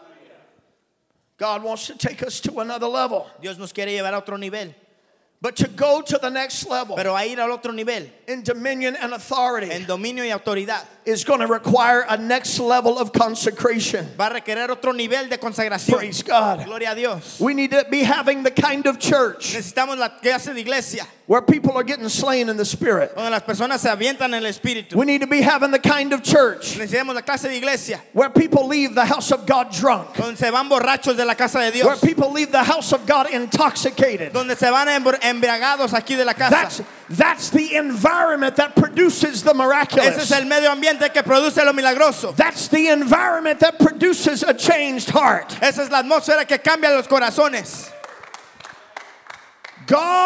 God wants to take us to another level. Dios nos quiere llevar a otro nivel, But to go to the next level pero a ir al otro nivel in dominion and authority en dominio y autoridad is going to require a next level of consecration. va a requerir otro nivel de consagración. Praise God. Gloria a Dios. We need to be having the kind of church Necesitamos la clase de iglesia where people are getting slain in the Spirit. donde las personas se avientan en el espíritu. We need to be having the kind of church Necesitamos la clase de iglesia where people leave the house of God drunk, donde se van borrachos de la casa de where Dios, people leave the house of God intoxicated. donde se van embr- embriagados aquí de la That's, casa. that's the environment that produces the Ese miraculous. es el medio ambiente que produce lo milagroso. That's the environment that produces a changed heart. Esa es la atmósfera que cambia los corazones. God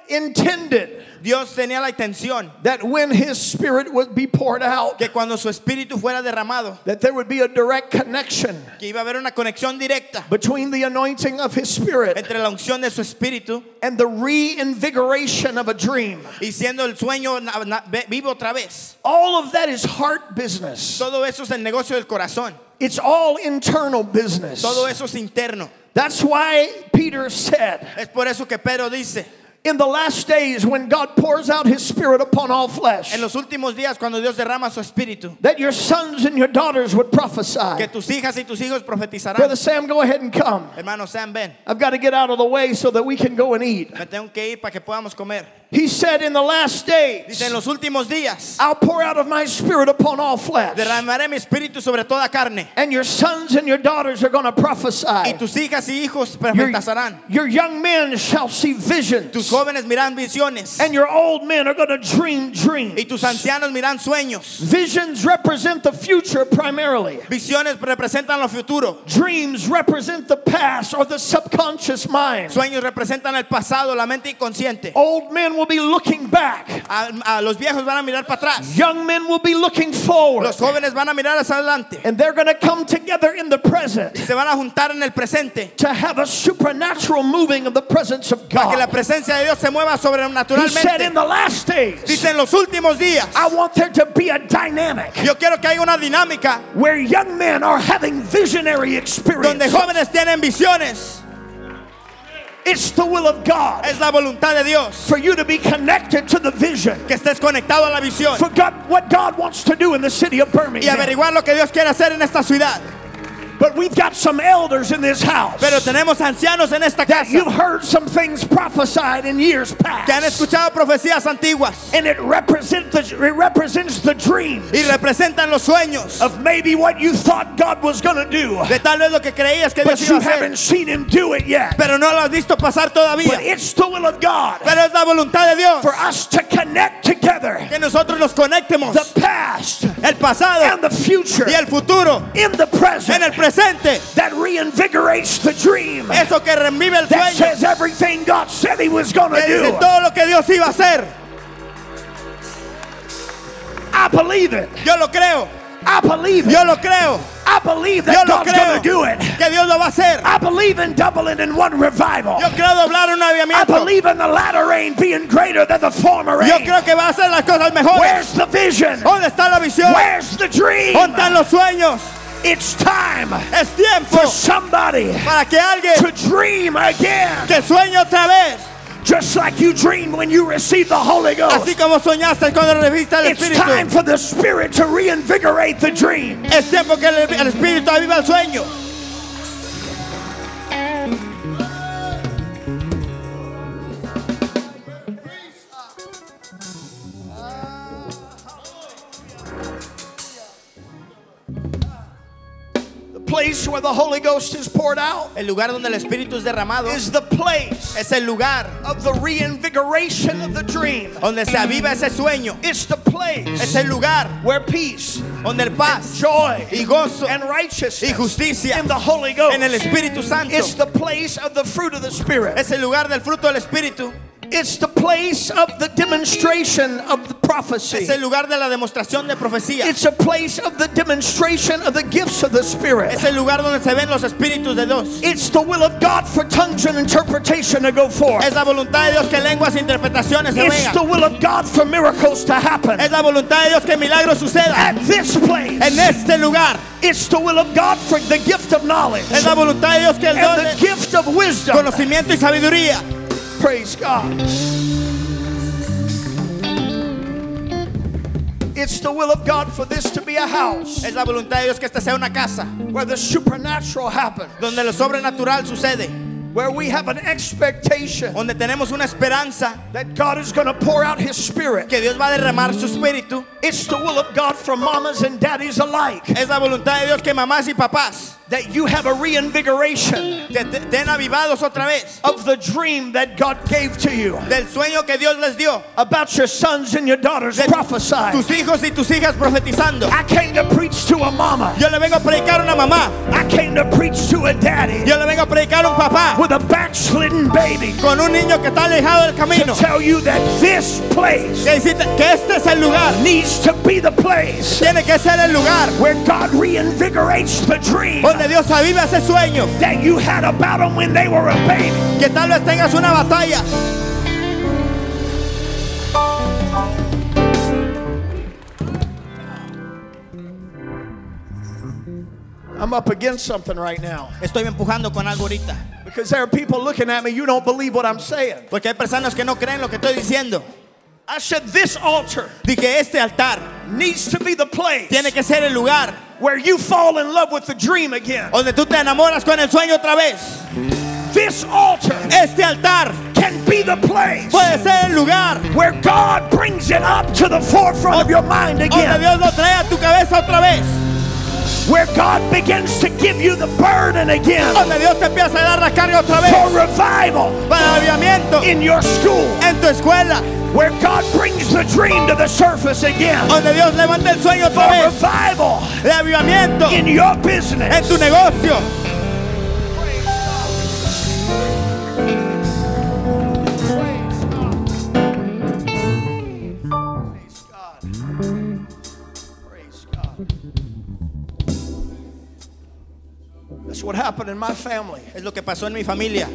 intended Dios tenía la intención that when his spirit would be poured out, que cuando su espíritu fuera derramado, that there would be a direct connection que iba a haber una conexión directa between the anointing of his spirit entre la unción de su espíritu and the reinvigoration of a dream. y siendo el sueño na- na- vivo otra vez. All of that is heart business. Todo eso es el negocio del corazón. It's all internal business. Todo eso es interno. That's why Peter said, Es por eso que Pedro dice, in the last days when God pours out his spirit upon all flesh, en los últimos días cuando Dios derrama su espíritu, that your sons and your daughters would prophesy. que tus hijas y tus hijos profetizarán. Brother Sam, go ahead and come. Hermano Sam, ven. I've got to get out of the way so that we can go and eat. Me tengo que ir para que podamos comer. He said, in the last days, Dice, en los últimos días I'll pour out of my spirit upon all flesh. derramaré mi espíritu sobre toda carne. And your sons and your daughters are going to Y prophesy. tus hijas y hijos Your, profetizarán. your young men shall see Tus visions. jóvenes miran visiones. And your old men are going to dream dreams. Y tus ancianos miran sueños. Visions represent the future primarily. Visiones representan lo futuro. Dreams represent the past or the subconscious mind. Sueños representan el pasado, la mente inconsciente. Old men will be looking back. A, a los viejos van a mirar para atrás. Young men will be looking forward. Los jóvenes van a mirar hacia adelante. And they're going to come together in the present Y se van a juntar en el presente to have a supernatural moving of the presence of para que la God. presencia de Dios se mueva He said sobrenaturalmente. in the last days, Dice, en los últimos días, I want there to be a dynamic yo quiero que haya una dinámica where young men are having visionary donde experience. jóvenes tienen visiones. It's the will of God Es la voluntad de Dios for you to be connected to the vision. que estés conectado a la visión For God, what God wants to do in the city of y Birmingham. averiguar lo que Dios quiere hacer en esta ciudad. But we've got some elders in this house Pero tenemos ancianos en esta that you've casa heard some things prophesied in years que han past. escuchado profecías antiguas And it, represent the, it represents the dreams y representan los sueños of maybe what you thought God was going to do. de tal vez lo que creías que But Dios you iba a hacer, haven't seen him do it yet. pero no lo has visto pasar But todavía. it's the will of God Pero es la voluntad de Dios for us to connect together que nosotros nos conectemos the past el pasado and the future y el futuro in the present en el presente. that reinvigorates the dream. Eso que revive el That sueño, says everything God said he was going to que dice do. todo lo que Dios iba a hacer. I believe it. Yo lo creo, I believe it. yo lo creo, I believe yo that lo God's going creo to do it. que Dios lo va a hacer. I believe in doubling in one revival. Yo creo doblar un I avivamiento. believe in the latter rain being greater than the former Yo rain. creo que va a hacer las cosas mejores. Where's the vision? ¿Dónde está la visión? Where's the dream? ¿Dónde están los sueños? It's time Es tiempo for somebody para que alguien to dream again. que sueñe otra vez, Just like you dreamed when you received the Holy Ghost. así como soñaste cuando recibiste el It's time Espíritu. for the Spirit to reinvigorate the dream. Es tiempo que el, el Espíritu aviva el sueño. The place where the Holy Ghost is poured out El lugar donde el Espíritu es derramado is the place es el lugar of the reinvigoration of the dream. donde se aviva ese sueño. It's the place Es el lugar where peace, donde el paz joy, y gozo and righteousness y justicia in the Holy Ghost. en el Espíritu Santo. It's the place of the fruit of the Spirit. Es el lugar del fruto del Espíritu. It's the place of the demonstration of the prophecy. Es el lugar de la demostración de profecía. It's a place of the demonstration of the gifts of the Spirit. Es el lugar donde se ven los espíritus de Dios. It's the will of God for tongues and interpretation to go forth. Es la voluntad de Dios que lenguas e interpretaciones se It's the vengan. will of God for miracles to happen. Es la voluntad de Dios que milagros sucedan At this place, en este lugar. it's the will of God for the gift of knowledge Es la voluntad de Dios que el don and the de gift of wisdom. conocimiento y sabiduría. Praise God. It's the will of God for this to be a house Es la voluntad de Dios que esta sea una casa where the supernatural happens, donde lo sobrenatural sucede, where we have an expectation donde tenemos una esperanza that God is going to pour out His Spirit. que Dios va a derramar su espíritu. It's the will of God for mamas and daddies alike Es la voluntad de Dios que mamás y papás that you have a reinvigoration que te- den avivados otra vez of the dream that God gave to you del sueño que Dios les dio. about your sons and your daughters De prophesying. tus hijos y tus hijas profetizando. I came to preach to a mama. Yo le vengo a predicar a una mamá. I came to preach to a daddy Yo le vengo a predicar a un papá with a backslidden baby con un niño que está alejado del to camino. tell you that this place Que decirte que este es el lugar. needs to be the place Tiene que ser el lugar where God reinvigorates the dream donde Dios aviva ese sueño. that you had about them when they were a baby. Que tal vez tengas una batalla. I'm up against something right now Estoy empujando con algo ahorita. because there are people looking at me, you don't believe what I'm saying. Porque hay personas que no creen lo que estoy diciendo. I said this altar Dije, este altar needs to be the place tiene que ser el lugar where you fall in love with the dream again. donde tú te enamoras con el sueño otra vez. This altar Este altar can be the place puede ser el lugar where God brings it up to the forefront of your mind donde again. Dios lo trae a tu cabeza otra vez. Where God begins to give you the burden again Donde Dios te empieza a dar la carga otra vez for revival para el avivamiento in your school. en tu escuela. Where God brings the dream to the surface again Donde Dios levanta el sueño for otra vez revival de avivamiento in your en business. tu negocio. Praise God. Praise God. That's what happened in my family. Es lo que pasó en mi familia.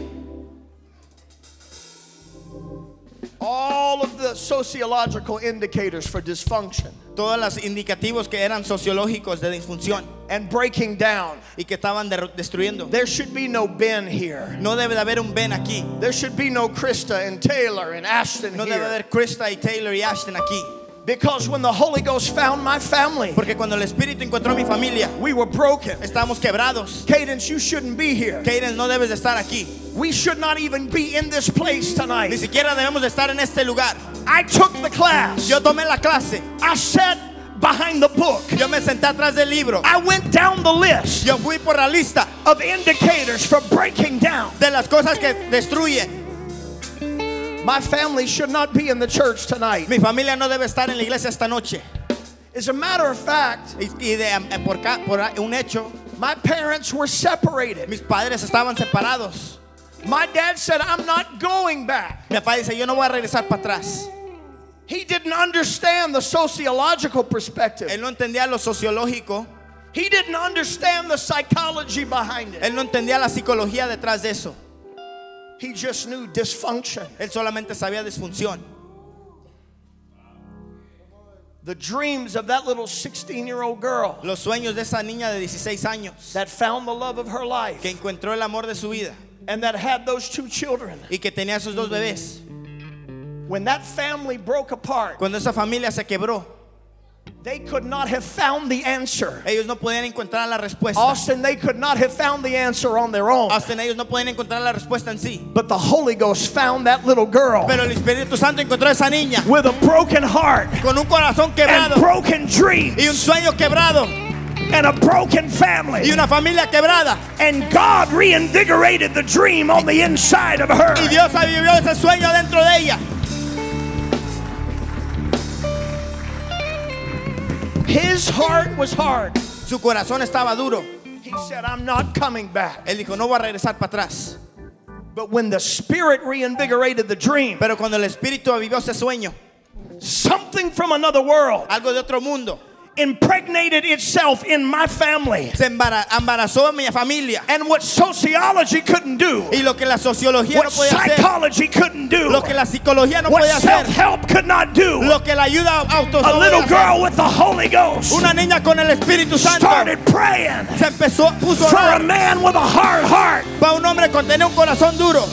All of the sociological indicators for dysfunction Todos los indicativos que eran sociológicos de disfunción and breaking down. y que estaban derru- destruyendo. There should be no Ben here. No debe de haber un Ben aquí. There should be no Krista and Taylor and Ashton No debe here. haber Krista y Taylor y Ashton aquí. Because when the Holy Ghost found my family, Porque cuando el Espíritu encontró a mi familia, we were broken. estábamos quebrados. Cadence, you shouldn't be here. Cadence, no debes de estar aquí. We should not even be in this place Ni tonight. siquiera debemos de estar en este lugar. I took the class. Yo tomé la clase. I sat behind the book. Yo me senté atrás del libro. I went down the list Yo fui por la lista of indicators for breaking down. de las cosas que destruyen. My family should not be in the church tonight. Mi familia no debe estar en la iglesia esta noche. As a matter of fact, Y, y de, eh, por, ca- por un hecho, my parents were separated. mis padres estaban separados. My dad said, I'm not going back. Mi papá dice, yo no voy a regresar para atrás. He didn't understand the sociological perspective. Él no entendía lo sociológico. He didn't understand the psychology behind it. Él no entendía la psicología detrás de eso. He just knew dysfunction. Él solamente sabía disfunción. The dreams of that little sixteen-year-old girl Los sueños de esa niña de dieciséis años that found the love of her life que encontró el amor de su vida and that had those two children. y que tenía sus dos bebés. When that family broke apart, Cuando esa familia se quebró, they could not have found the answer. ellos no podían encontrar la respuesta. Austin, they could not have found the answer on their own. Hasta ellos no podían encontrar la respuesta en sí. But the Holy Ghost found that little girl Pero el Espíritu Santo encontró a esa niña with a broken heart con un corazón and quebrado broken dreams y un sueño quebrado and a broken y family. una familia quebrada. And God reinvigorated the dream on the inside of her. Y Dios avivió ese sueño dentro de ella. His heart was hard. Su corazón estaba duro. He said, I'm not coming back. Él dijo, no voy a regresar para atrás. But when the Spirit reinvigorated the dream, Pero cuando el Espíritu avivió ese sueño, something from another world algo de otro mundo, impregnated itself in my family. se embara- embarazó a mi familia. And what sociology couldn't do, Y lo que la sociología what no podía hacer, psychology couldn't do, lo que la psicología no what podía hacer, self-help could not do, lo que la ayuda auto a little girl with the Holy Ghost una niña con el Espíritu Santo started praying se empezó, puso for a a orar man with a hard heart. para un hombre con tener un corazón duro.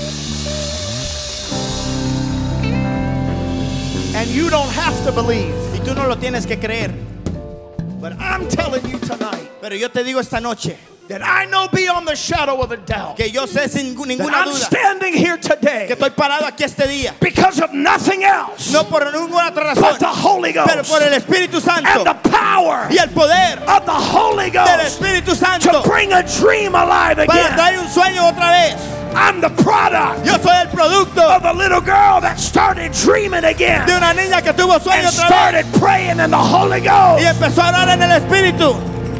And you don't have to believe. Y tú no lo tienes que creer. But I'm telling you tonight, Pero yo te digo esta noche, that I know beyond the shadow of a doubt que yo sé sin ninguna that I'm duda standing here today que estoy parado aquí este día, because of nothing else no por ninguna otra but razón, the Holy pero Ghost por el Espíritu and Santo the power y el poder of the Holy del Ghost Espíritu Santo to bring a dream alive para again. traer un sueño otra vez. I'm the product Yo soy el producto of a little girl that started dreaming again de una niña que tuvo sueño and otra vez started praying in the Holy y Ghost. empezó a orar en el Espíritu.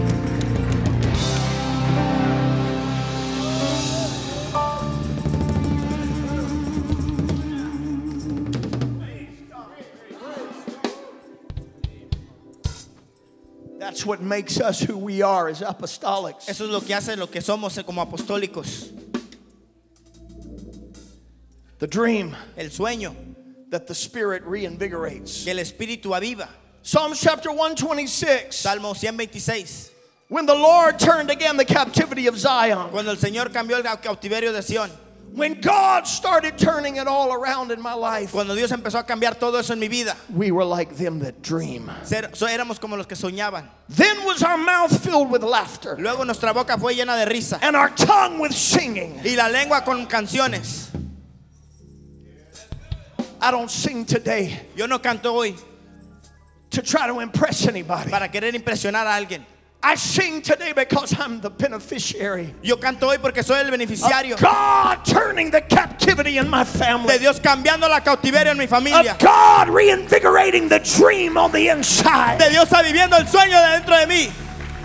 That's what makes us who we are as apostolics. Eso es lo que hace lo que somos como apostólicos. The dream El sueño that the Spirit reinvigorates. que el Espíritu aviva. Psalms chapter one twenty-six. Salmo ciento veintiséis. When the Lord turned again the captivity of Zion. Cuando el Señor cambió el cautiverio de Sión. When God started turning it all around in my life. Cuando Dios empezó a cambiar todo eso en mi vida. We were like them that dream. Ser, so éramos como los que soñaban. Then was our mouth filled with laughter. Luego nuestra boca fue llena de risa. And our tongue with singing. Y la lengua con canciones. I don't sing today Yo no canto hoy to try to impress anybody. para querer impresionar a alguien. I sing today because I'm the beneficiary. Yo canto hoy porque soy el beneficiario Of God turning the captivity in my family. de Dios cambiando la cautiverio en mi familia. Of God reinvigorating the dream on the inside. De Dios aviviendo el sueño de dentro de mí.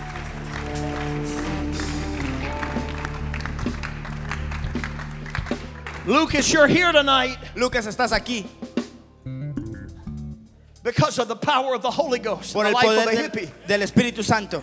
Lucas, you're here tonight Lucas, estás aquí because of the power of the Holy Ghost por in the el life of poder the hippie. del, del Espíritu Santo.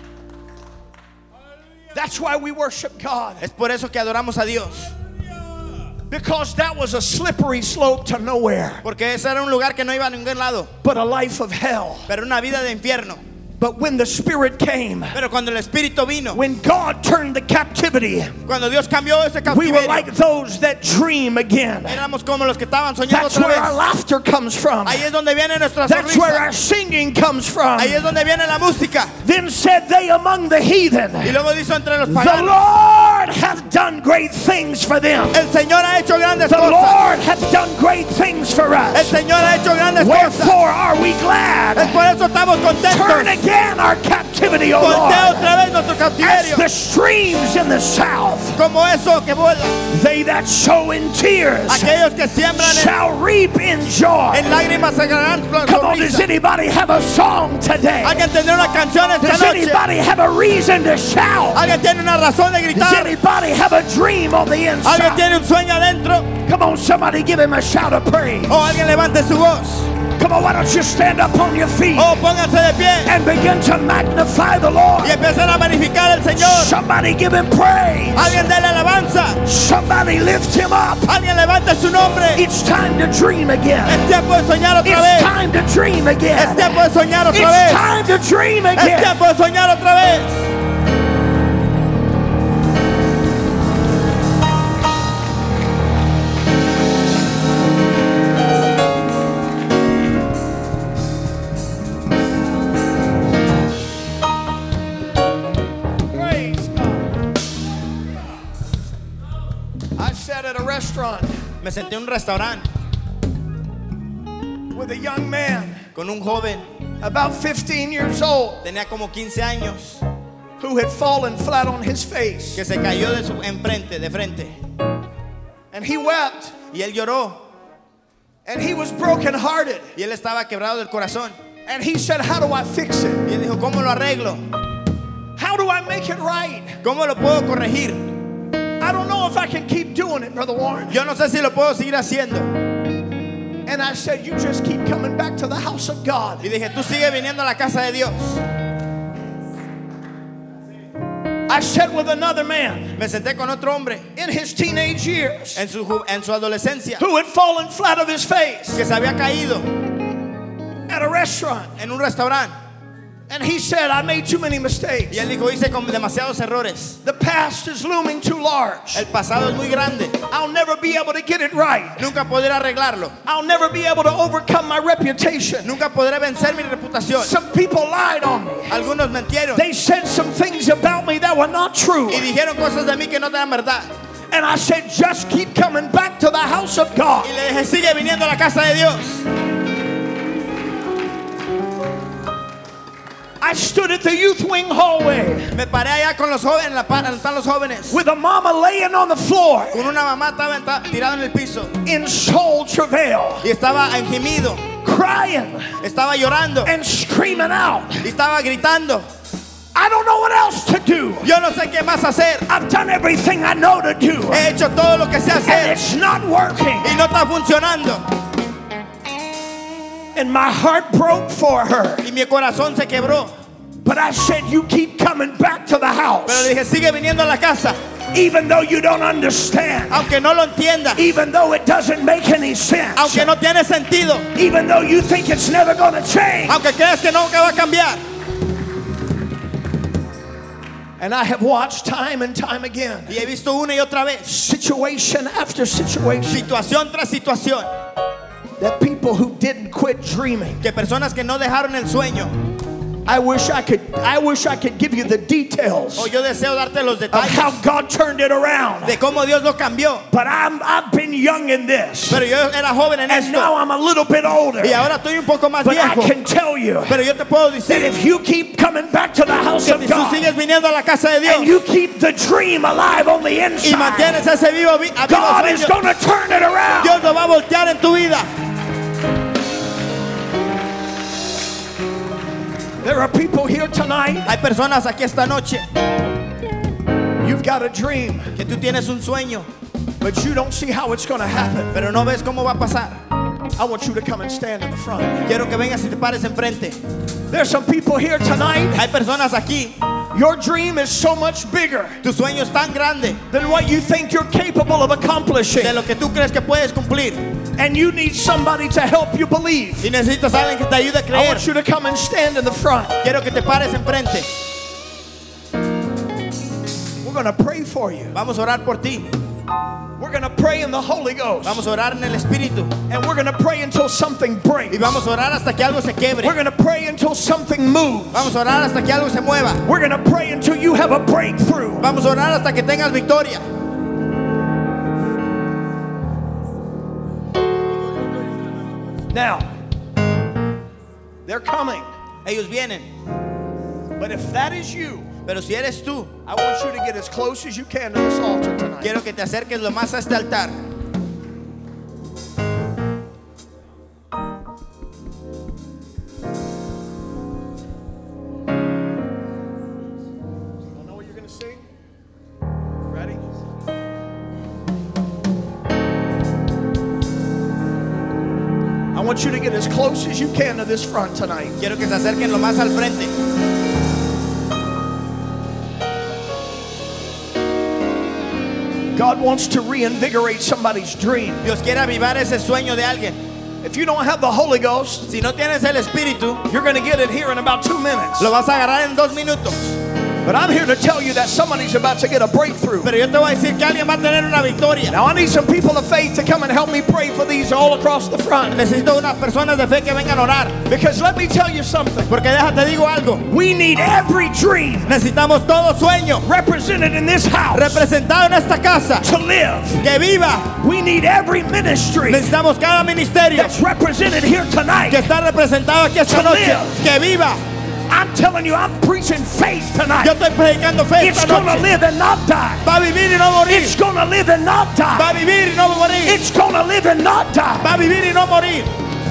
That's why we worship God. Es por eso que adoramos a Dios. Because that was a slippery slope to nowhere. Porque ese era un lugar que no iba a ningún lado, But a life of hell. pero una vida de infierno. But when the Spirit came, Pero cuando el Espíritu vino, when God turned the captivity, cuando Dios cambió ese we were cautiverio, like those that dream again. éramos como los que estaban soñando That's otra where our vez. laughter comes from. Ahí es donde viene nuestra That's where sonrisa. our singing comes from. Ahí es donde viene la música. Then said they among the heathen, Y luego dijo entre los the paganos, Lord hath done great things for them. el Señor ha hecho grandes The cosas. Lord hath done great things for El us. Señor ha hecho grandes cosas. Wherefore are we Es glad? por eso estamos contentos. Turn again our captivity, O Voltea Lord, otra vez nuestro as cautiverio. the streams in the south. Como eso que vuela. They that sow in tears Aquellos que siembran en, shall reap in joy. en lágrimas sacarán Come on, does sonrisa. anybody have a song today? Alguien tendrá una canción esta Does noche. anybody have a reason to shout? Alguien tiene una razón de Does gritar. anybody have a dream on the Alguien inside? tiene un sueño adentro. Come on, somebody give him a shout of praise. O alguien levante su voz. Come on, why don't you stand up on your feet O pónganse de pie and begin to magnify the Lord? y empiecen a magnificar al Señor. Somebody give him praise. Alguien déle alabanza. Somebody lift him up. Alguien levante su nombre. It's time to dream again. Es tiempo de soñar otra It's vez. time to dream Es again. tiempo de soñar otra It's vez. time to dream Es again. tiempo de soñar otra vez. Praise God. I sat at a restaurant Me senté en un restaurante with a young man, con un joven. about fifteen years old, Tenía como quince años. who had fallen flat on his face. Que se cayó de su enfrente, de frente. And he wept. Y él lloró. And he was brokenhearted. Y él estaba quebrado del corazón. And he said, how do I fix it? Y él dijo, ¿cómo lo arreglo? How do I make it right? ¿Cómo lo puedo corregir? I don't know if I can keep doing it, Brother Warren. Yo no sé si lo puedo seguir haciendo. And I said, you just keep coming back to the house of God. Y dije, tú sigue viniendo a la casa de Dios. I sat with another man Me senté con otro hombre in his teenage years en su, ju- en su adolescencia who had fallen flat on his face que se había caído at a restaurant. en un restaurante. And he said, I made too many mistakes. Y él dijo, hice con demasiados errores. The past is looming too large. El pasado es muy grande. I'll never be able to get it right. Nunca podré arreglarlo. I'll never be able to overcome my reputation. Nunca podré vencer mi reputación. Some people lied on me. Algunos mentieron. They said some things about me that were not true. Y dijeron cosas de mí que no eran verdad. And I said, just keep coming back to the house of God. Y le dije, sigue viniendo a la casa de Dios. I stood at the youth wing hallway. Me paré allá con los jóvenes, la pa- están los jóvenes. With a mama laying on the floor. Con una mamá estaba enta- tirada en el piso. In soul travail. Y estaba en gemido. Crying. Estaba llorando. And screaming out. Y estaba gritando. I don't know what else to do. Yo no sé qué más hacer. I've done everything I know to do. He hecho todo lo que sé And hacer. it's not working. Y no está funcionando. And my heart broke for her. Y mi corazón se quebró. But I said, you keep coming back to the house. Pero le dije, sigue viniendo a la casa. Even though you don't understand. Aunque no lo entienda. Even though it doesn't make any sense. Aunque no tiene sentido. Even though you think it's never going to change. Aunque creas que nunca va a cambiar. And I have watched time and time again. Y he visto una y otra vez. Situation after situation. Situación tras situación. That people who didn't quit dreaming. Que personas que no dejaron el sueño. I wish I could I wish I could give you the details O yo deseo darte los of detalles how God turned it around. de cómo Dios lo cambió. But I'm I've been young in this. Pero yo era joven en And now esto. I'm a little bit older. Y ahora estoy un poco más But I viejo. can tell you Pero yo te puedo that decir if you keep coming back to the house que of si tú God sigues viniendo a la casa de and Dios you keep the dream alive on the y inside, mantienes ese vivo, vi- vivo God is sueño, going to turn it around. Dios lo va a voltear en tu vida. There are people here tonight. Hay personas aquí esta noche You've got a dream, que tú tienes un sueño, but you don't see how it's going to happen. pero no ves cómo va a pasar. I want you to come and stand in the front. Quiero que vengas y te pares enfrente. There's some people here tonight. Hay personas aquí, Your dream is so much bigger tu sueño es tan grande than what you think you're capable of accomplishing. de lo que tú crees que puedes cumplir. And you need somebody to help you believe. Y necesitas a alguien que te ayude a I creer. want you to come and stand in the front. Quiero que te pares enfrente. We're going to pray for you. Vamos a orar por ti. We're going to pray in the Holy Ghost. Vamos a orar en el Espíritu. And we're going to pray until something Y breaks. vamos a orar hasta que algo se quiebre. We're going to pray until something moves. Vamos a orar hasta que algo se mueva. We're going to pray until you have a breakthrough. Vamos a orar hasta que tengas victoria. Now, they're coming. Ellos vienen. But if that is you, Pero si eres tú, I want you to get as close as you can to this altar tonight. quiero que te acerques lo más a este altar. Don't know what you're going to sing? Ready? I want you to get as close as you can to this front tonight. Quiero que se acerquen lo más al frente. God wants to reinvigorate somebody's dream. Dios quiere avivar ese sueño de alguien. If you don't have the Holy Ghost, Si no tienes el Espíritu, you're going to get it here in about two minutes. lo vas a agarrar en dos minutos. But I'm here to tell you that somebody's about to get a breakthrough. Pero yo te voy a decir que alguien va a tener una victoria. Now I need some people of faith to come and help me pray for these all across the front. Necesito unas personas de fe que vengan a orar. Because let me tell you something. Porque déjate digo algo. We need every dream Necesitamos todo sueño represented in this house representado en esta casa. to live. Que viva. We need every ministry Necesitamos cada ministerio that's represented here tonight que está representado aquí esta To noche. live. Que viva. I'm telling you, I'm preaching faith tonight. Yo estoy predicando fe It's esta going to noche. live and not die. Va a vivir y no morir. It's going to live and not Va die. a vivir y no morir. It's going to live and not die. Va a vivir y no morir.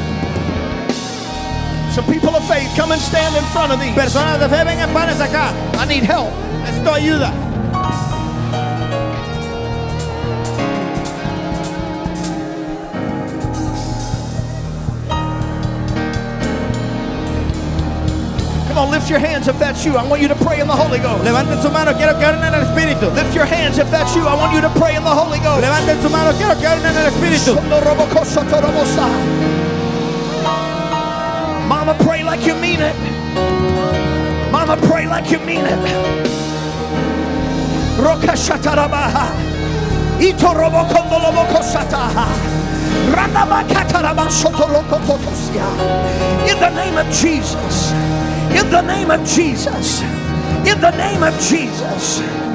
Some people of faith, come and stand in front of these. Personas de fe, vengan pares acá. I need help. Necesito ayuda. Come on, lift your hands if that's you. I want you to pray in the Holy Ghost. Levanten su mano, quiero que oren en el Espíritu. Lift your hands if that's you. I want you to pray in the Holy Ghost. Levanten su mano, quiero que oren en el Espíritu. Mama, pray like you mean it. Mama, pray like you mean it. Rokashatarabaha. Itorobokondolobokosataha. In the name of Jesus. In the name of Jesus. In the name of Jesus.